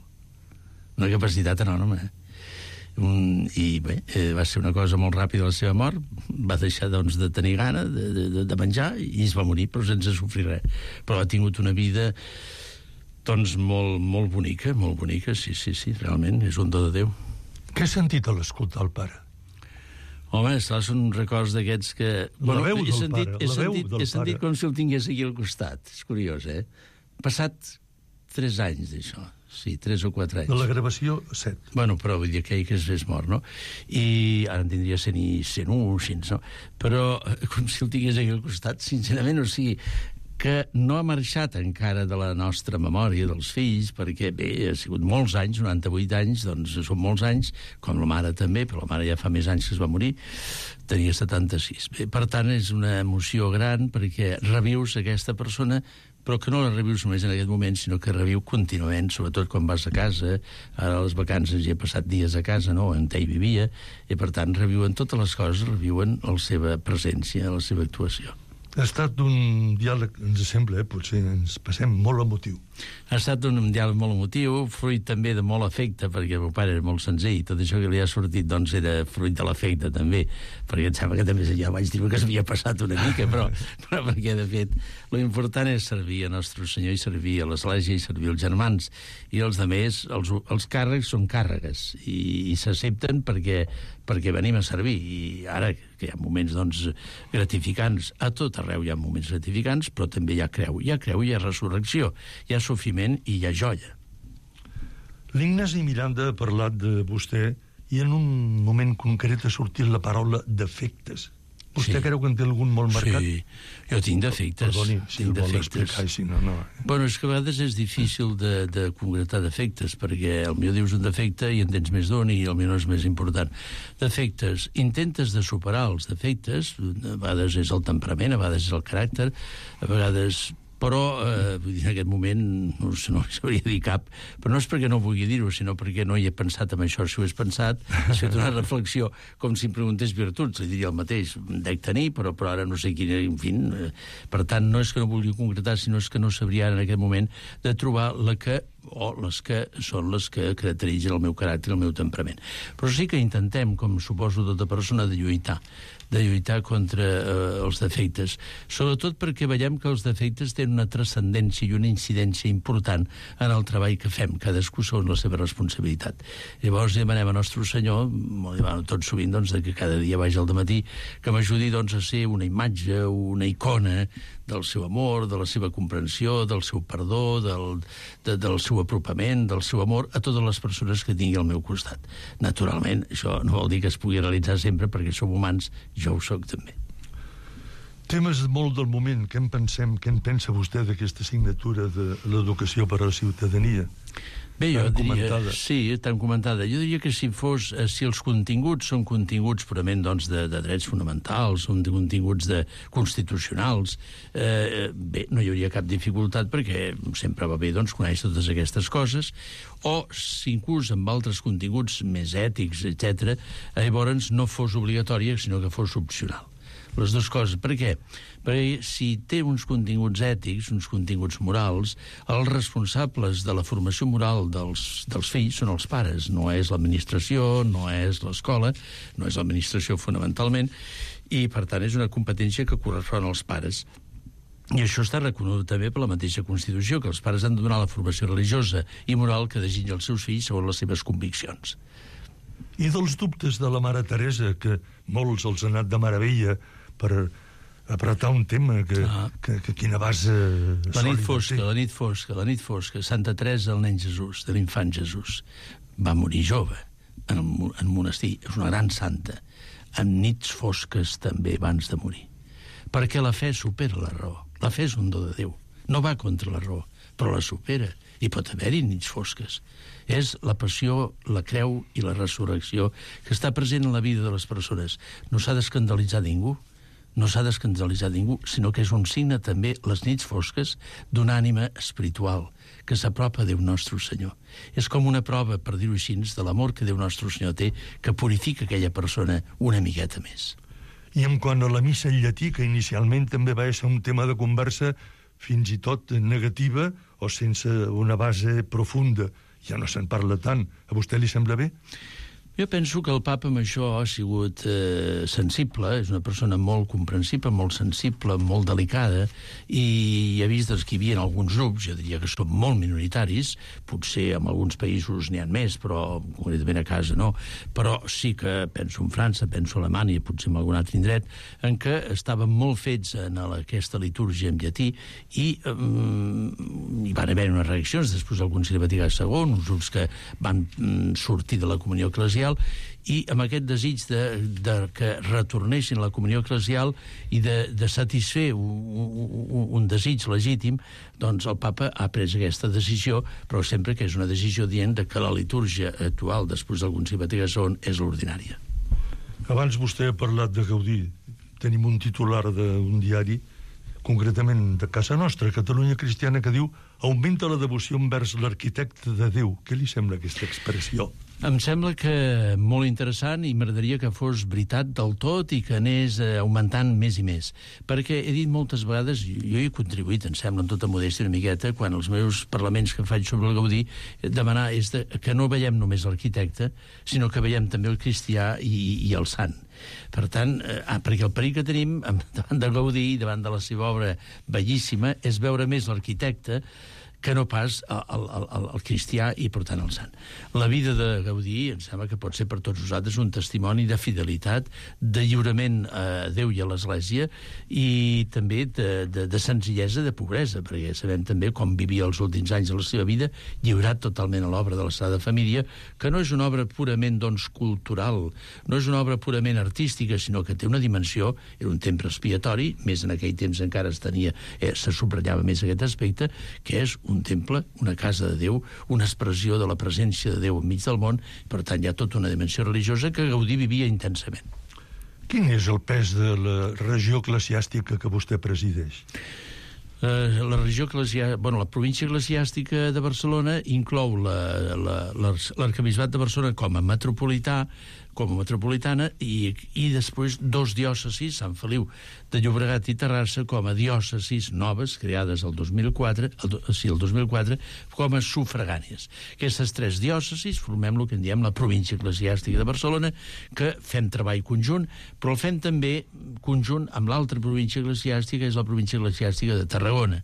Una capacitat enorme. Un, I bé, eh, va ser una cosa molt ràpida la seva mort. Va deixar, doncs, de tenir gana de, de, de menjar i es va morir, però sense sofrir res. Però ha tingut una vida, doncs, molt, molt bonica, molt bonica, sí, sí, sí, realment, és un do de Déu. Què has sentit a l'escoltar el pare? Home, esclar, són records d'aquests que... La veu del he sentit, pare, he la veu sentit, del he sentit pare. com si el tingués aquí al costat. És curiós, eh? Passat tres anys d'això. Sí, tres o quatre anys. De la gravació, set. Bueno, però vull dir que ell que és, és mort, no? I ara en tindria cent i cent u, cent, no? Però com si el tingués aquí al costat, sincerament, o sigui, que no ha marxat encara de la nostra memòria dels fills, perquè, bé, ha sigut molts anys, noranta-vuit anys, doncs són molts anys, com la mare també, però la mare ja fa més anys que es va morir, tenia setanta-sis. Bé, per tant, és una emoció gran, perquè revius aquesta persona, però que no la revius només en aquest moment, sinó que reviu contínuament, sobretot quan vas a casa. Ara a les vacances ja he passat dies a casa, no?, on ell vivia, i per tant reviuen totes les coses, reviuen la seva presència, la seva actuació. Ha estat un diàleg, ens sembla, eh? Potser ens passem molt emotiu. Ha estat un diàleg molt emotiu, fruit també de molt afecte, perquè el meu pare era molt senzill, tot això que li ha sortit doncs era fruit de l'afecte també, perquè em sembla que també ja vaig dir que s'havia passat una mica, però, però perquè de fet l'important és servir a Nostre Senyor i servir a l'Església i servir als germans, i els altres, els, els càrrecs són càrregues i, i s'accepten perquè, perquè venim a servir, i ara que hi ha moments doncs gratificants, a tot arreu hi ha moments gratificants, però també hi ha creu, hi ha creu, hi ha resurrecció, hi ha sofriment i hi ha joia. L'Ignasi Miranda ha parlat de vostè i en un moment concret ha sortit la paraula defectes. Vostè Sí. creu que en té algun molt marcat? Sí, jo tinc defectes. Perdoni, si tinc el vol defectes. explicar, si no, no. Bueno, és que a vegades és difícil de, de concretar defectes, perquè el millor dius un defecte i en tens més d'un i el millor és més important. Defectes. Intentes de superar els defectes, a vegades és el temperament, a vegades és el caràcter, a vegades però eh, vull dir, en aquest moment no, no sabria dir cap, però no és perquè no vulgui dir-ho, sinó perquè no hi he pensat en això. Si ho he pensat, he fet una reflexió com si em preguntés virtuts, li diria el mateix, dec tenir, però, però ara no sé quina, en fi, eh, per tant, no és que no vulgui concretar, sinó és que no sabria ara en aquest moment de trobar la que o les que són les que caracteritzen el meu caràcter i el meu temperament. Però sí que intentem, com suposo tota persona, de lluitar de lluitar contra eh, els defectes, sobretot perquè veiem que els defectes tenen una transcendència i una incidència important en el treball que fem, cadascú segons la seva responsabilitat. Llavors demanem a Nostre Senyor, bueno, tot sovint, doncs, que cada dia vagi al dematí, que m'ajudi, doncs, a ser una imatge, una icona del seu amor, de la seva comprensió, del seu perdó, del, de, del seu apropament, del seu amor a totes les persones que tingui al meu costat. Naturalment, això no vol dir que es pugui realitzar sempre, perquè som humans, jo ho soc també. Temes molt del moment. Què en pensem, què en pensa vostè d'aquesta assignatura de l'educació per a la ciutadania? Bé, jo tan diria, comentada. sí, tan comentada. Jo diria que si fos, si els continguts són continguts purament, doncs, de, de drets fonamentals, són continguts de constitucionals, eh, bé, no hi hauria cap dificultat perquè sempre va bé, doncs, conèixer totes aquestes coses, o si inclús amb altres continguts més ètics, etcètera, llavors no fos obligatòria, sinó que fos opcional. Les dues coses. Per què? Perquè si té uns continguts ètics, uns continguts morals, els responsables de la formació moral dels, dels fills són els pares, no és l'administració, no és l'escola, no és l'administració fonamentalment, i per tant és una competència que correspon als pares. I això està reconegut també per la mateixa Constitució, que els pares han de donar la formació religiosa i moral que desitgen els seus fills segons les seves conviccions. I dels dubtes de la mare Teresa, que molts els han anat de meravella per apretar un tema que, ah. que, que quina base la nit fosca, la nit fosca, la nit fosca. Santa Teresa, el nen Jesús, de l'infant Jesús, va morir jove en un, en un monestir. És una gran santa, amb nits fosques també abans de morir. Perquè la fe supera la raó. La fe és un do de Déu. No va contra la raó, però la supera. I pot haver-hi nits fosques. És la passió, la creu i la resurrecció que està present en la vida de les persones. No s'ha d'escandalitzar ningú, no s'ha d'escandalitzar ningú, sinó que és un signe també, les nits fosques, d'una ànima espiritual que s'apropa a Déu Nostre Senyor. És com una prova, per dir-ho així, de l'amor que Déu Nostre Senyor té, que purifica aquella persona una miqueta més. I en quant a la missa en llatí, que inicialment també va ser un tema de conversa fins i tot negativa o sense una base profunda, ja no se'n parla tant. A vostè li sembla bé? Jo penso que el papa amb això ha sigut eh, sensible, és una persona molt comprensible, molt sensible, molt delicada, i ha vist doncs, que hi havia alguns grups, jo diria que són molt minoritaris, potser en alguns països n'hi ha més, però concretament a casa no, però sí que penso en França, penso a Alemanya, potser en algun altre indret, en què estaven molt fets en aquesta litúrgia en llatí, i um, hi van haver unes reaccions després del Concili Vaticà segon, uns grups que van um, sortir de la comunió eclesial, i amb aquest desig de, de que retornessin a la comunió eclesial i de, de satisfer un, un, un desig legítim, doncs el papa ha pres aquesta decisió, però sempre que és una decisió dient de que la litúrgia actual després del Concili Vaticà segon és l'ordinària. Abans vostè ha parlat de Gaudí. Tenim un titular d'un diari, concretament de casa nostra, Catalunya Cristiana, que diu: augmenta la devoció envers l'arquitecte de Déu. Què li sembla aquesta expressió? Em sembla que molt interessant i m'agradaria que fos veritat del tot i que anés augmentant més i més. Perquè he dit moltes vegades, jo hi he contribuït, em sembla, en tota modèstia una miqueta, quan els meus parlaments que faig sobre el Gaudí, demanar és de, que no veiem només l'arquitecte, sinó que veiem també el cristià i, i el sant. Per tant, eh, perquè el perill que tenim davant del Gaudí, davant de la seva obra bellíssima, és veure més l'arquitecte que no pas el, el, el, el cristià i, per tant, el sant. La vida de Gaudí, em sembla que pot ser per tots nosaltres un testimoni de fidelitat, de lliurament a Déu i a l'Església, i també de, de, de senzillesa, de pobresa, perquè sabem també com vivia els últims anys de la seva vida, lliurat totalment a l'obra de la Sagrada Família, que no és una obra purament, doncs, cultural, no és una obra purament artística, sinó que té una dimensió, era un temple expiatori, més en aquell temps encara es tenia, eh, se subratllava més aquest aspecte, que és un temple, una casa de Déu, una expressió de la presència de Déu enmig del món, per tant hi ha tota una dimensió religiosa que Gaudí vivia intensament. Quin és el pes de la regió eclesiàstica que vostè presideix? Uh, la regió eclesiàstica, bueno, la província eclesiàstica de Barcelona inclou l'arquebisbat de Barcelona com a metropolità, com a metropolitana, i, i després dos diòcesis, Sant Feliu de Llobregat i Terrassa, com a diòcesis noves, creades el dos mil quatre, el, sí, el dos mil quatre, com a sufragànies. Aquestes tres diòcesis formem el que en diem la província eclesiàstica de Barcelona, que fem treball conjunt, però el fem també conjunt amb l'altra província eclesiàstica, és la província eclesiàstica de Tarragona.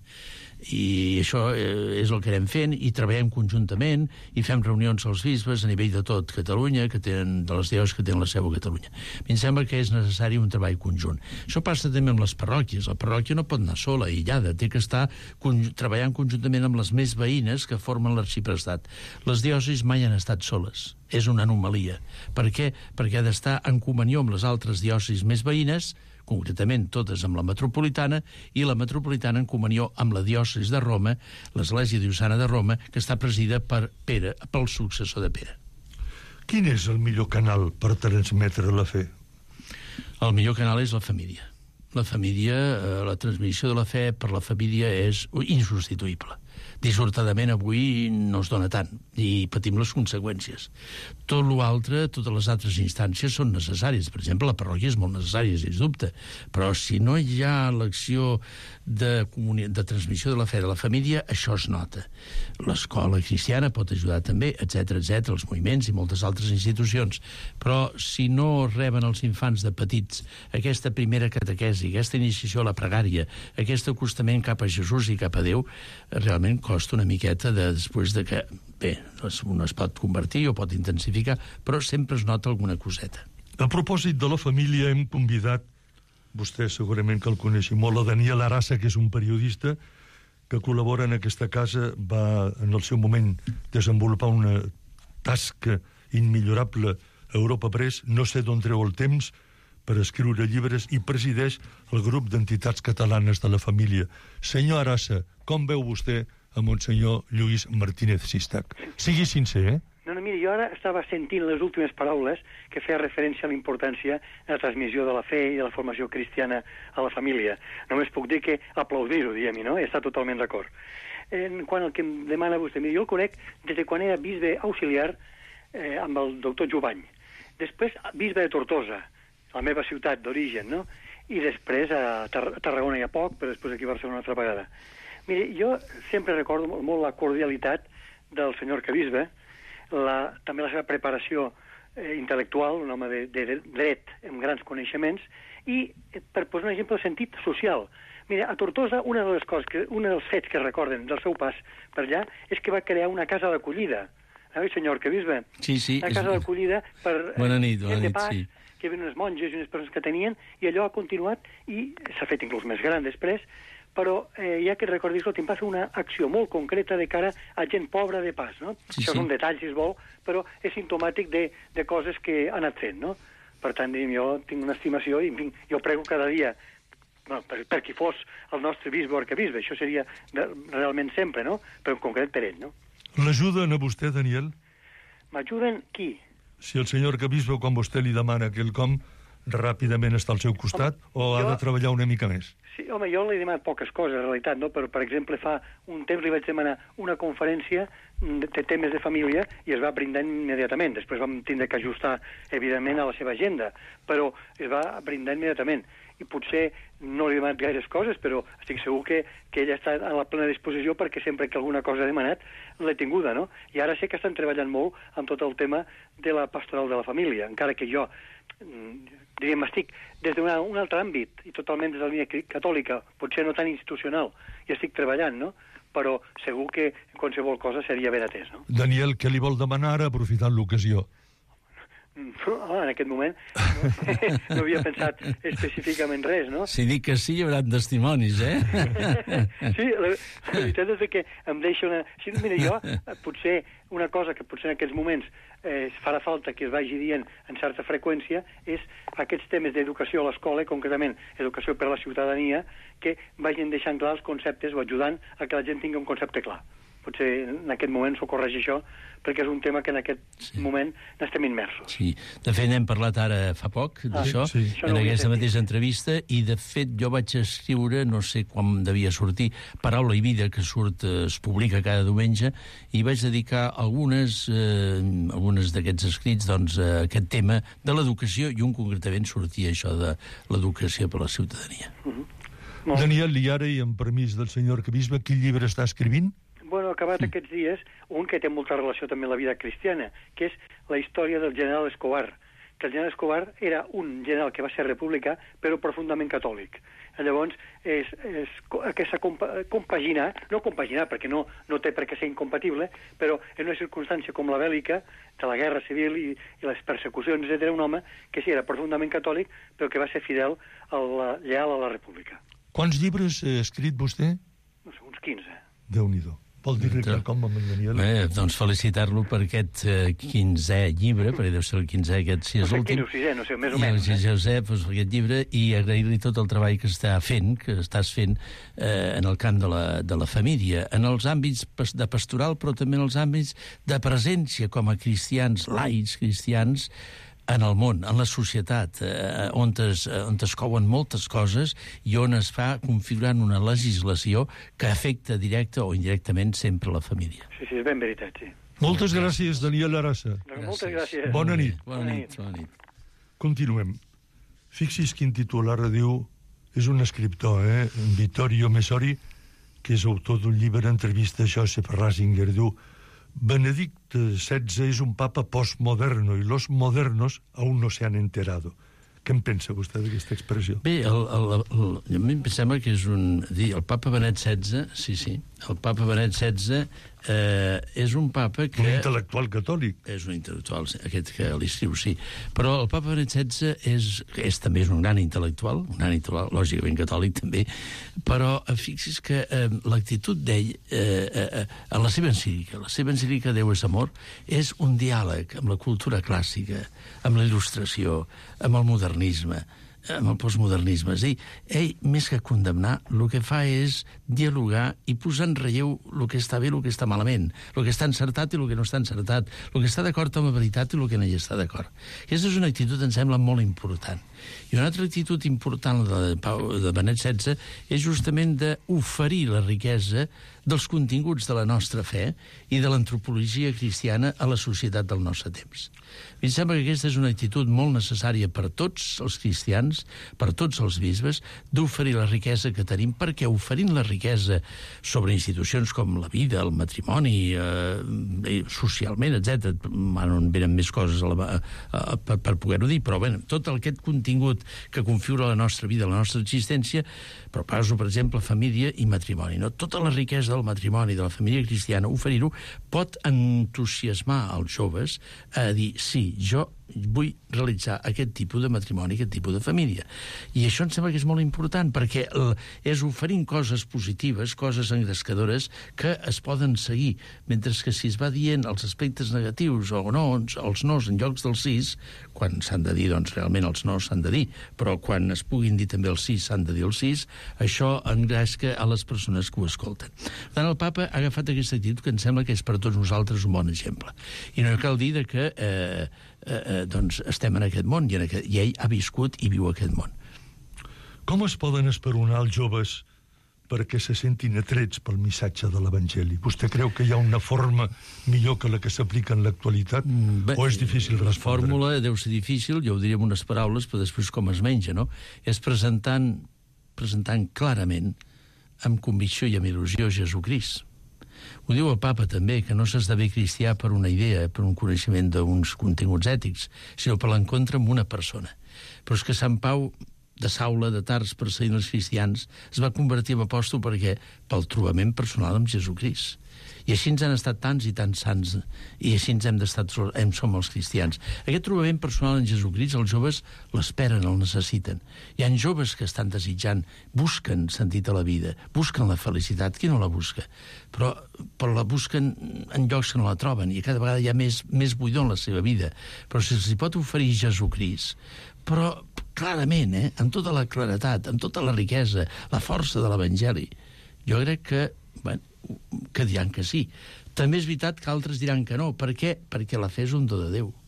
I això és el que anem fent, i treballem conjuntament, i fem reunions als bisbes a nivell de tot Catalunya, que tenen, de les diòcesis que tenen la seu a Catalunya. A mi em sembla que és necessari un treball conjunt. Això passa també amb les parròquies. La parròquia no pot anar sola, aïllada, té que estar treballant conjuntament amb les més veïnes que formen l'arxiprestat. Les diòcesis mai han estat soles. És una anomalia. Per què? Perquè ha d'estar en comunió amb les altres diòcesis més veïnes, concretament totes amb la metropolitana, i la metropolitana en comunió amb la diòcesi de Roma, l'Església Diocesana de Roma, que està presidida per Pere, pel successor de Pere. Quin és el millor canal per transmetre la fe? El millor canal és la família. La família, la transmissió de la fe per la família és insubstituïble. Dissortadament avui no es dona tant i patim les conseqüències. Tot l'altre, totes les altres instàncies són necessàries. Per exemple, la parròquia és molt necessària, sens dubte, però si no hi ha l'acció de, de transmissió de la fe de la família, això es nota. L'escola cristiana pot ajudar també, etcètera, etcètera, els moviments i moltes altres institucions, però si no reben els infants de petits aquesta primera catequesi, aquesta iniciació a la pregària, aquest acostament cap a Jesús i cap a Déu, realment costa una miqueta de, després de que, bé, un es pot convertir o pot intensificar, però sempre es nota alguna coseta. A propòsit de la família, hem convidat, vostè segurament que el coneixi molt, a Daniel Arassa, que és un periodista que col·labora en aquesta casa, va en el seu moment desenvolupar una tasca immillorable a Europa Press, no sé d'on treu el temps per escriure llibres, i presideix el grup d'entitats catalanes de la família. Senyor Arassa, com veu vostè a Monsenyor Lluís Martínez Sistac? Sigui sincer, eh? No, no, mira, jo ara estava sentint les últimes paraules que feia referència a la importància de la transmissió de la fe i de la formació cristiana a la família. Només puc dir que aplaudir-ho, diguem-hi, no? I està totalment d'acord. En quant al que em demana vostè, mira, jo el conec des de quan era bisbe auxiliar eh, amb el doctor Jubany. Després, bisbe de Tortosa, la meva ciutat d'origen, no? I després a Tar Tarragona hi ha poc, però després aquí a Barcelona una altra vegada. Mire, jo sempre recordo molt la cordialitat del senyor arquebisbe, la, també la seva preparació eh, intel·lectual, un home de, de dret amb grans coneixements, i, per posar un exemple, el sentit social. Mira, a Tortosa, una de les coses que, un dels fets que recorden del seu pas per allà és que va crear una casa d'acollida. Eh, senyor arquebisbe? Sí, sí. Una casa d'acollida per bona nit, bona gent de nit, pas, sí. Que hi havia unes monges i unes persones que tenien, i allò ha continuat i s'ha fet inclús més gran després, però eh, ja que recordis, em va fer una acció molt concreta de cara a gent pobra de pas, no? Sí, Això sí. és un detall, si es vol, però és simptomàtic de, de coses que ha anat fent, no? Per tant, jo tinc una estimació i, en fi, jo prego cada dia, bueno, per, per qui fos el nostre bisbe o arquebisbe, això seria de, realment sempre, no? Però en concret per ell, no? L'ajuden a vostè, Daniel? M'ajuden qui? Si el senyor arquebisbe, quan vostè li demana quelcom, ràpidament està al seu costat, home, o ha jo... de treballar una mica més? Sí, home, jo li he demanat poques coses, en realitat, no? Però, per exemple, fa un temps li vaig demanar una conferència de, de temes de família i es va brindar immediatament. Després vam tindre que ajustar, evidentment, a la seva agenda, però es va brindar immediatament. I potser no li he demanat gaires coses, però estic segur que, que ella està a la plena disposició perquè sempre que alguna cosa ha demanat l'he tinguda, no? I ara sé que estan treballant molt amb tot el tema de la pastoral de la família, encara que jo diríem, estic des d'un altre àmbit i totalment des de la línia catòlica, potser no tan institucional, i estic treballant, no? Però segur que qualsevol cosa seria ben atès, no? Daniel, què li vol demanar ara, aprofitant l'ocasió? Ah, en aquest moment no, no havia pensat específicament res, no? Si dic que sí, hi haurà testimonis, eh? Sí, la, la veritat és que em deixa una... Sí, mira, jo, potser una cosa que potser en aquests moments eh, farà falta que es vagi dient en certa freqüència és aquests temes d'educació a l'escola, concretament educació per a la ciutadania, que vagin deixant clar els conceptes o ajudant a que la gent tingui un concepte clar. potser en aquest moment s'ho correix això, perquè és un tema que en aquest sí. moment n'estem immersos. Sí, de fet n'hem parlat ara fa poc d'això, ah, sí. en no aquesta mateixa entrevista, i de fet jo vaig escriure, no sé quan devia sortir, Paraula i vida, que surt, es publica cada diumenge, i vaig dedicar algunes, eh, algunes d'aquests escrits doncs, a aquest tema de l'educació, i un concretament sortia això de l'educació per la ciutadania. Uh-huh. Daniel, i ara, i amb permís del senyor arquebisbe, quin llibre està escrivint? Bueno, acabat mm. aquests dies, un que té molta relació també amb la vida cristiana, que és la història del general Escobar, que el general Escobar era un general que va ser republicà, però profundament catòlic. Llavors, és, és aquesta compa compaginar, no compaginar, perquè no, no té per què ser incompatible, però en una circumstància com la bèl·lica, de la guerra civil i, i les persecucions, etcètera, un home que sí era profundament catòlic, però que va ser fidel a la, leal a la república. Quants llibres ha escrit vostè? No sé, uns quinze. Déu-n'hi-do. Vol dir-li que com amb en Daniel? Bé, doncs felicitar-lo per aquest eh, quinzè llibre, perquè deu ser el quinzè, aquest sí és l'últim. No sé, quinze o sisè, no sé, més o menys. I el sisè, doncs, per aquest llibre, i agrair-li tot el treball que està fent, que estàs fent eh, en el camp de la, de la família, en els àmbits de pastoral, però també en els àmbits de presència com a cristians, laics cristians, en el món, en la societat, eh, on, es, on es couen moltes coses i on es fa configurant una legislació que afecta directe o indirectament sempre la família. Sí, sí, és ben veritat, sí. Moltes gràcies, Daniel Arassa. Gràcies. Moltes gràcies. Bona nit. Bona nit. Bona nit. Continuem. Fixi's quin titular diu, és un escriptor, eh? Vittorio Messori, que és autor d'un llibre d'entrevista a Joseph Ratzinger, diu: Benedicto setze es un papa postmoderno y los modernos aún no se han enterado. Què en pensa vostè d'aquesta expressió? Bé, el, el, el, a mi em sembla que és un... Dir, el papa Benet setze, sí, sí, el papa Benet setze eh, és un papa que... Un intel·lectual catòlic. És un intel·lectual, aquest que l'escriu, sí. Però el papa Benet setze és, és també és un gran intel·lectual, un gran intel·lectual, lògicament catòlic també, però fixis que eh, l'actitud d'ell, eh, eh, en la seva encíclica, la seva encíclica Déu és amor, és un diàleg amb la cultura clàssica, amb la il·lustració, amb el modernisme, amb el postmodernisme. És a dir, ell, més que condemnar, el que fa és dialogar i posar en relleu el que està bé i el que està malament, el que està encertat i el que no està encertat, el que està d'acord amb la veritat i el que no hi està d'acord. Aquesta és una actitud, em sembla, molt important. I una altra actitud important de, de Benet setze és justament d'oferir la riquesa dels continguts de la nostra fe i de l'antropologia cristiana a la societat del nostre temps. Em sembla que aquesta és una actitud molt necessària per tots els cristians, per tots els bisbes, d'oferir la riquesa que tenim, perquè oferint la riquesa sobre institucions com la vida, el matrimoni, eh, socialment, etcètera, ara no en venen més coses a la, a, a, per, per poder-ho dir, però bé, tot aquest contingut que configura la nostra vida, la nostra existència, però poso, per exemple, família i matrimoni. No? Tota la riquesa del matrimoni, de la família cristiana, oferir-ho, pot entusiasmar els joves a dir, sí, jo vull realitzar aquest tipus de matrimoni, aquest tipus de família. I això em sembla que és molt important, perquè és oferint coses positives, coses engrescadores, que es poden seguir, mentre que si es va dient els aspectes negatius o no, els nos en llocs dels sís, quan s'han de dir, doncs realment els nos s'han de dir, però quan es puguin dir també els sís, s'han de dir els sís, això engresca a les persones que ho escolten. Per tant, el papa ha agafat aquesta actitud que em sembla que és per tots nosaltres un bon exemple. I no cal dir que eh, eh, doncs estem en aquest món i, en aquest, i ell ha viscut i viu aquest món. Com es poden esperonar els joves perquè se sentin atrets pel missatge de l'Evangeli? Vostè creu que hi ha una forma millor que la que s'aplica en l'actualitat? Bé, o és difícil respondre? La fórmula deu ser difícil, jo ho diria amb unes paraules, però després com es menja, no? És presentant, presentant clarament, amb convicció i amb il·lusió, Jesucrist. Ho diu el papa també, que no s'esdevé cristià per una idea, per un coneixement d'uns continguts ètics, sinó per l'encontre amb una persona. Però és que Sant Pau de Saula, de Tars, perseguint els cristians, es va convertir en apòstol perquè pel trobament personal amb Jesucrist. I així ens han estat tants i tants sants, i així ens hem d'estar, hem som els cristians. Aquest trobament personal en Jesucrist, els joves l'esperen, el necessiten. Hi ha joves que estan desitjant, busquen sentit a la vida, busquen la felicitat, qui no la busca? Però, però la busquen en llocs que no la troben, i cada vegada hi ha més, més buidor en la seva vida. Però si s'hi pot oferir Jesucrist, però clarament, eh, amb tota la claretat, amb tota la riquesa, la força de l'Evangeli, jo crec que, bueno, que diran que sí. També és veritat que altres diran que no. Per què? Perquè la fe és un do de Déu.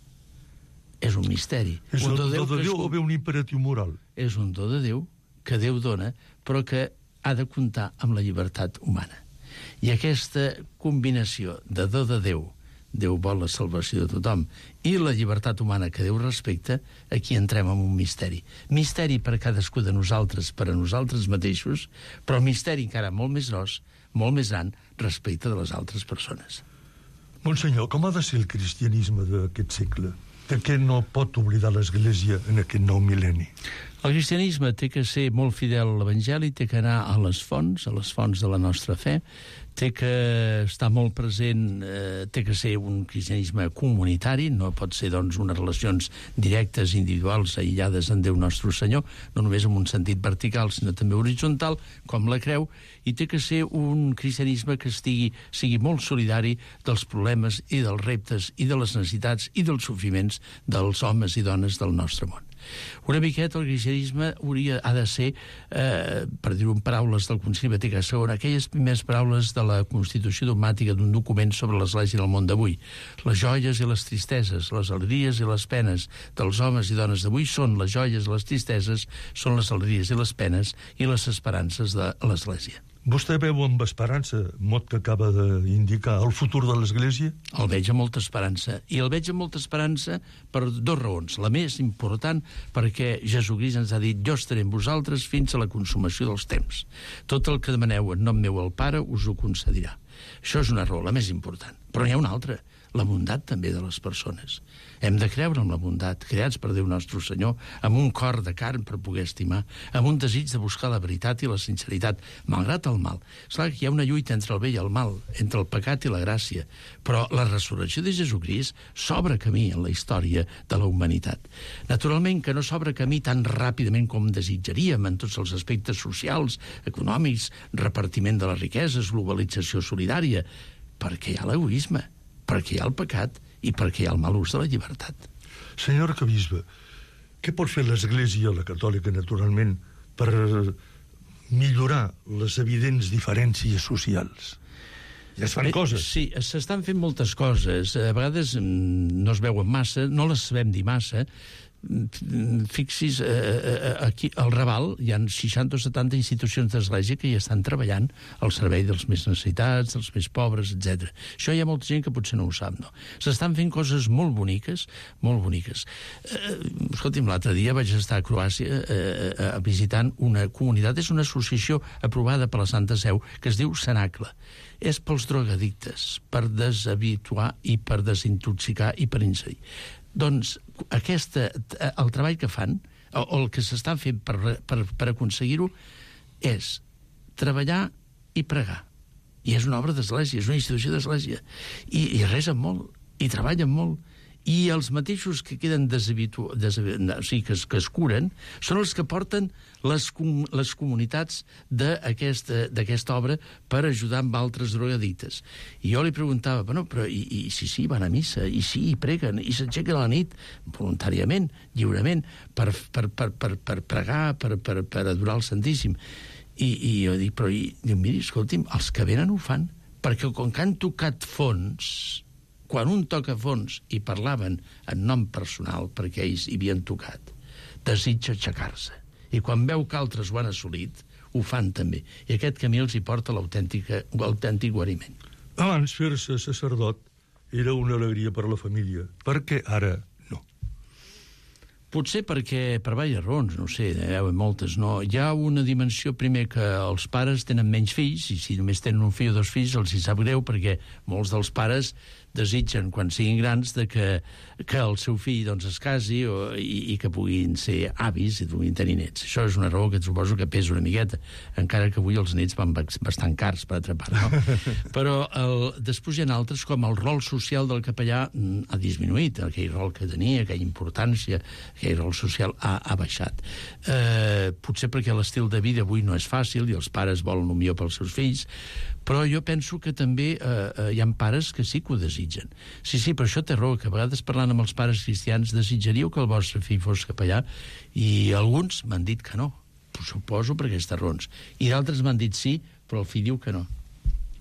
És un misteri. És un do de Déu, Déu o bé un imperatiu moral? És un do de Déu que Déu dona, però que ha de comptar amb la llibertat humana. I aquesta combinació de do de Déu, Déu vol la salvació de tothom, i la llibertat humana que Déu respecta, aquí entrem en un misteri. Misteri per cadascú de nosaltres, per a nosaltres mateixos, però misteri encara molt més gros, molt més gran, respecte de les altres persones. Monsenyor, com ha de ser el cristianisme d'aquest segle? De què no pot oblidar l'Església en aquest nou mil·lenni? El cristianisme té que ser molt fidel a l'Evangeli, té que anar a les fonts, a les fonts de la nostra fe, té que estar molt present, eh, té que ser un cristianisme comunitari, no pot ser, doncs, unes relacions directes, individuals, aïllades en Déu Nostre Senyor, no només en un sentit vertical, sinó també horitzontal, com la creu, i té que ser un cristianisme que estigui, sigui molt solidari dels problemes i dels reptes i de les necessitats i dels sofriments dels homes i dones del nostre món. Una miqueta el cristianisme hauria, ha de ser, eh, per dir-ho en paraules del Concili Vaticà segon, aquelles primeres paraules de la Constitució dogmàtica d'un document sobre l'Església del món d'avui. Les joies i les tristeses, les alegries i les penes dels homes i dones d'avui són les joies i les tristeses, són les alegries i les penes i les esperances de l'Església. Vostè veu amb esperança, mot que acaba d'indicar, el futur de l'Església? El veig amb molta esperança. I el veig amb molta esperança per dues raons. La més important, perquè Jesucrist ens ha dit: jo estaré amb vosaltres fins a la consumació dels temps. Tot el que demaneu en nom meu al Pare us ho concedirà. Això és una raó, la més important. Però n'hi ha una altra, la bondat també de les persones. Hem de creure en la bondat, creats per Déu Nostre Senyor, amb un cor de carn per poder estimar, amb un desig de buscar la veritat i la sinceritat, malgrat el mal. És clar que hi ha una lluita entre el bé i el mal, entre el pecat i la gràcia, però la resurrecció de Jesucrist s'obre camí en la història de la humanitat. Naturalment que no s'obre camí tan ràpidament com desitjaríem en tots els aspectes socials, econòmics, repartiment de les riqueses, globalització solidària, perquè hi ha l'egoisme, perquè hi ha el pecat i perquè hi ha el mal ús de la llibertat. Senyor arquebisbe, què pot fer l'Església, la catòlica naturalment, per millorar les evidents diferències socials? Ja es fan eh, coses. Sí, s'estan fent moltes coses. A vegades no es veuen massa, no les sabem dir massa. Fixis, eh, aquí al Raval hi ha seixanta o setanta institucions d'església que hi estan treballant al servei dels més necessitats, dels més pobres, etcètera. Això hi ha molta gent que potser no ho sap, no? S'estan fent coses molt boniques, molt boniques. Eh, escolti'm, l'altre dia vaig estar a Croàcia eh, visitant una comunitat, és una associació aprovada per la Santa Seu, que es diu Cenacle. És pels drogadictes, per deshabituar i per desintoxicar i per inserir. Doncs aquesta, el treball que fan, o, o el que s'estan fent per, per, per aconseguir-ho, és treballar i pregar. I és una obra d'església, és una institució d'església. I, i resen molt, i treballen molt. I els mateixos que queden deshabitu... deshabitu... o sigui, que es, que es curen, són els que porten les, com... les comunitats d'aquesta obra per ajudar amb altres drogadictes. I jo li preguntava, bueno, però i, i si sí, van a missa, i sí, i preguen, i s'aixequen a la nit, voluntàriament, lliurement, per, per, per, per, per pregar, per, per, per adorar el Santíssim. I, i jo dic, però, i, dic, miri, escolti'm, els que venen ho fan, perquè com que han tocat fons... Quan un toca fons, i parlaven en nom personal, perquè ells hi havien tocat, desitja aixecar-se. I quan veu que altres ho han assolit, ho fan també. I aquest camí els hi porta l'autèntic guariment. Abans, fer-se sacerdot era una alegria per a la família. Per què ara no? Potser perquè, per diverses raons, no sé, eh, moltes, no. Hi ha una dimensió, primer, que els pares tenen menys fills, i si només tenen un fill o dos fills els hi sap greu, perquè molts dels pares desitgen, quan siguin grans, de que, que el seu fill doncs, es casi o, i, i que puguin ser avis i puguin tenir nets. Això és una raó que suposo que pesa una miqueta, encara que avui els nets van bastant cars per altra part, no? Però el, després hi ha altres, com el rol social del capellà ha disminuït, aquell rol que tenia, aquella importància, aquell rol social ha, ha baixat. Eh, potser perquè l'estil de vida avui no és fàcil i els pares volen el millor pels seus fills, però jo penso que també eh, hi ha pares que sí que ho desitgen. Sí, sí, però això té raó, que a vegades parlant amb els pares cristians desitjaríeu que el vostre fill fos capellà, i alguns m'han dit que no, suposo per aquestes raons. I d'altres m'han dit sí, però el fill diu que no.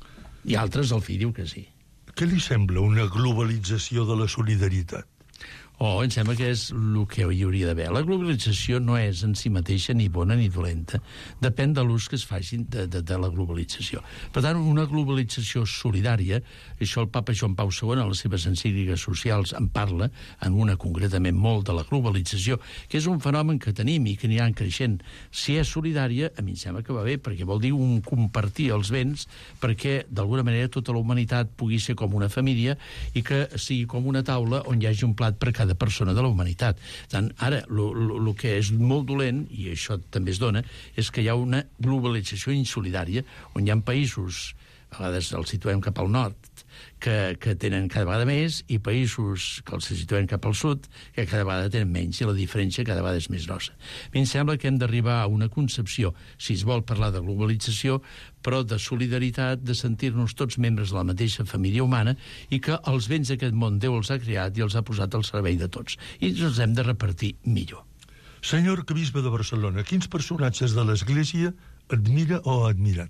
I altres, el fill diu que sí. Què li sembla una globalització de la solidaritat? Oh, em sembla que és el que hi hauria d'haver. La globalització no és en si mateixa ni bona ni dolenta. Depèn de l'ús que es facin de, de, de la globalització. Per tant, una globalització solidària, això el papa Joan Pau segon, a les seves encícliques socials, en parla, en una concretament molt, de la globalització, que és un fenomen que tenim i que anirà creixent. Si és solidària, a mi em sembla que va bé, perquè vol dir un compartir els béns, perquè, d'alguna manera, tota la humanitat pugui ser com una família i que sigui com una taula on hi hagi un plat per cada de persona de la humanitat. Tant, ara, el que és molt dolent, i això també es dona, és que hi ha una globalització insolidària, on hi ha països, a vegades els situem cap al nord, que, que tenen cada vegada més, i països que els situem cap al sud, que cada vegada tenen menys, i la diferència cada vegada és més grossa. A mi em sembla que hem d'arribar a una concepció, si es vol parlar de globalització, però de solidaritat, de sentir-nos tots membres de la mateixa família humana i que els béns d'aquest món Déu els ha creat i els ha posat al servei de tots. I els hem de repartir millor. Senyor arquebisbe de Barcelona, quins personatges de l'Església admira o ha admirat?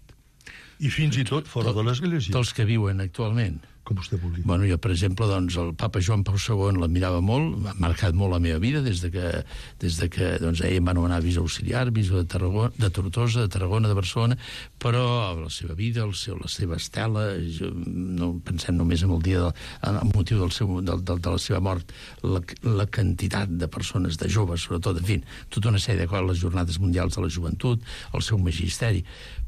I fins i tot fora de l'Església. Dels que viuen actualment. Com vostè vulgui. Bueno, jo, per exemple, doncs, el papa Joan Pau segon l'admirava molt, m'ha marcat molt la meva vida des de que, des de que doncs, ell em va anomenar bisbe auxiliar, bisbe de, Tarragona, de Tortosa, de Tarragona, de Barcelona, però la seva vida, el seu, la seva estela, jo, no pensem només en el dia, de, en el motiu del seu, de, de, de la seva mort, la, la quantitat de persones, de joves, sobretot, en fi, tota una sèrie de coses, les jornades mundials de la joventut, el seu magisteri.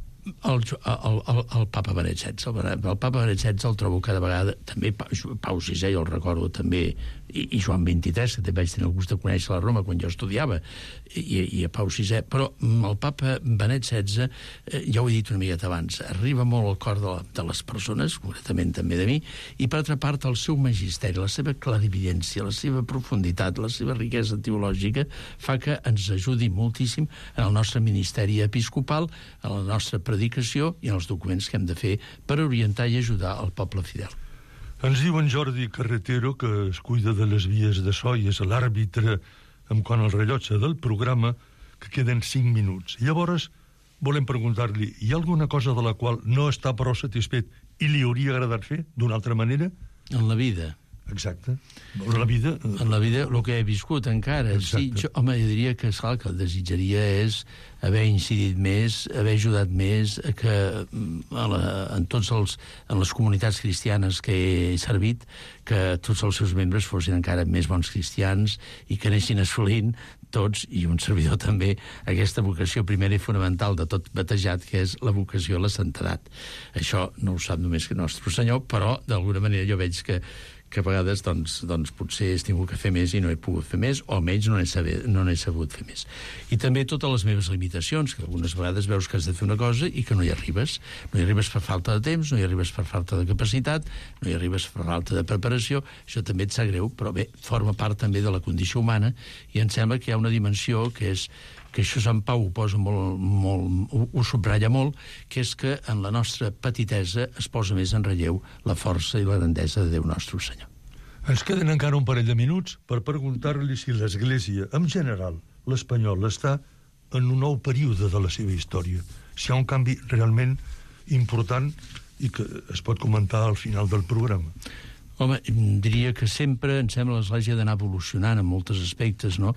El, el, el, el papa Benet setze, el, el papa Benet setze el trobo cada vegada, també Pau sisè, jo el recordo també, i, i Joan vint-i-tres, que també vaig tenir el gust de conèixer a Roma quan jo estudiava, i, i a Pau sisè, però el papa Benet setze, eh, ja ho he dit una miqueta abans, arriba molt al cor de, la, de les persones, concretament també de mi, i per altra part el seu magisteri, la seva clarividència, la seva profunditat, la seva riquesa teològica, fa que ens ajudi moltíssim en el nostre ministeri episcopal, en la nostra predicació i en els documents que hem de fer per orientar i ajudar el poble fidel. Ens diu en Jordi Carretero, que es cuida de les vies de so i és l'àrbitre en quant al rellotge del programa, que queden cinc minuts. Llavors, volem preguntar-li, hi ha alguna cosa de la qual no està prou satisfet i li hauria agradat fer d'una altra manera? En la vida. Exacte. En la vida... En la vida, el que he viscut encara. Sí, jo, home, jo diria que, esclar, que el desitjaria és haver incidit més, haver ajudat més a que a la, en tots els, en les comunitats cristianes que he servit, que tots els seus membres fossin encara més bons cristians i que anessin assolint tots, i un servidor també, aquesta vocació primera i fonamental de tot batejat, que és la vocació a la santedat. Això no ho sap només que Nostre Senyor, però d'alguna manera jo veig que que a vegades doncs, doncs potser he tingut que fer més i no he pogut fer més, o almenys no n'he saber, no n'he sabut fer més. I també totes les meves limitacions, que algunes vegades veus que has de fer una cosa i que no hi arribes. No hi arribes per falta de temps, no hi arribes per falta de capacitat, no hi arribes per falta de preparació, això també et sap greu, però bé, forma part també de la condició humana, i em sembla que hi ha una dimensió que és que això Sant Pau ho posa molt, molt, ho, ho subratlla molt, que és que en la nostra petitesa es posa més en relleu la força i la grandesa de Déu nostre Senyor. Ens queden encara un parell de minuts per preguntar-li si l'Església, en general, l'espanyol, està en un nou període de la seva història. Si hi ha un canvi realment important i que es pot comentar al final del programa. Home, diria que sempre, em sembla, l'Església ha d'anar evolucionant en molts aspectes, no?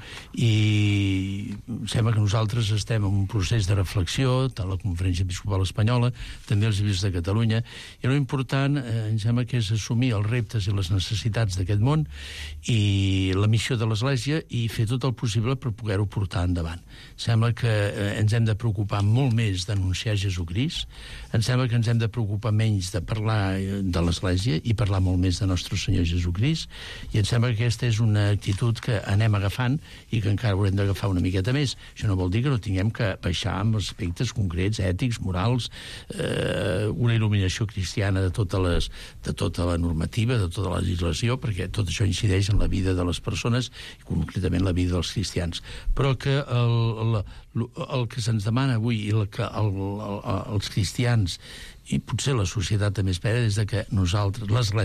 I em sembla que nosaltres estem en un procés de reflexió, tant la Conferència Episcopal Espanyola, també els bisbes de Catalunya, i l'important, eh, em sembla, que és assumir els reptes i les necessitats d'aquest món i la missió de l'Església i fer tot el possible per poder-ho portar endavant. Sembla que eh, ens hem de preocupar molt més d'anunciar Jesucrist, em sembla que ens hem de preocupar menys de parlar de l'Església i parlar molt més de nostre Senyor Jesucrist, i em sembla que aquesta és una actitud que anem agafant i que encara haurem d'agafar una miqueta més. Això no vol dir que no tinguem que baixar amb aspectes concrets, ètics, morals, eh, una il·luminació cristiana de, totes les, de tota la normativa, de tota la legislació, perquè tot això incideix en la vida de les persones i concretament la vida dels cristians. Però que el, el, el que se'ns demana avui i el que el, el, els cristians i potser la societat també espera és que nosaltres, l'Església,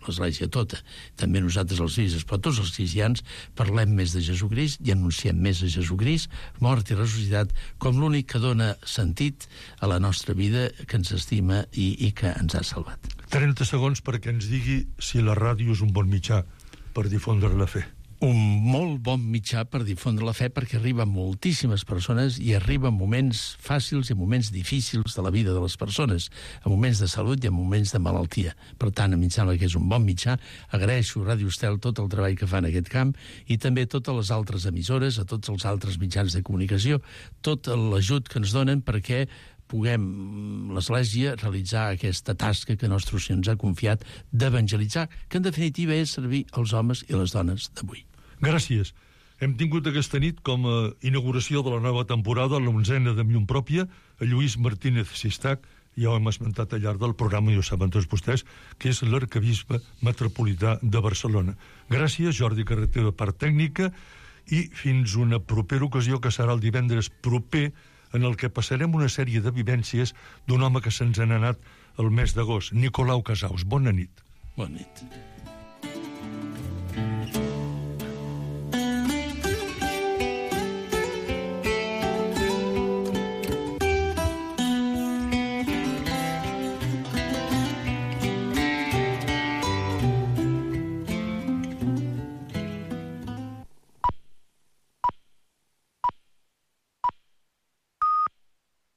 l'Església tota, també nosaltres els bisbes, però tots els cristians parlem més de Jesucrist i anunciem més a Jesucrist, mort i ressuscitat, com l'únic que dona sentit a la nostra vida, que ens estima i, i que ens ha salvat. trenta segons perquè ens digui si la ràdio és un bon mitjà per difondre la fe. Un molt bon mitjà per difondre la fe, perquè arriba a moltíssimes persones i arriba en moments fàcils i en moments difícils de la vida de les persones, en moments de salut i en moments de malaltia. Per tant, a mi em sembla que és un bon mitjà. Agraeixo a Ràdio Estel tot el treball que fa en aquest camp i també a totes les altres emissores, a tots els altres mitjans de comunicació, tot l'ajut que ens donen perquè puguem l'Església realitzar aquesta tasca que Nostre Senyor ens ha confiat d'evangelitzar, que en definitiva és servir els homes i les dones d'avui. Gràcies. Hem tingut aquesta nit com a inauguració de la nova temporada, l'onzena de Llum Pròpia, a Lluís Martínez Sistac, ja ho hem esmentat al llarg del programa, i ho saben tots vostès, que és l'arcabisbe metropolità de Barcelona. Gràcies, Jordi Carreter, de part tècnica, i fins una propera ocasió, que serà el divendres proper, en el que passarem una sèrie de vivències d'un home que se'ns n'ha anat el mes d'agost, Nicolau Casaus. Bona nit. Bona nit.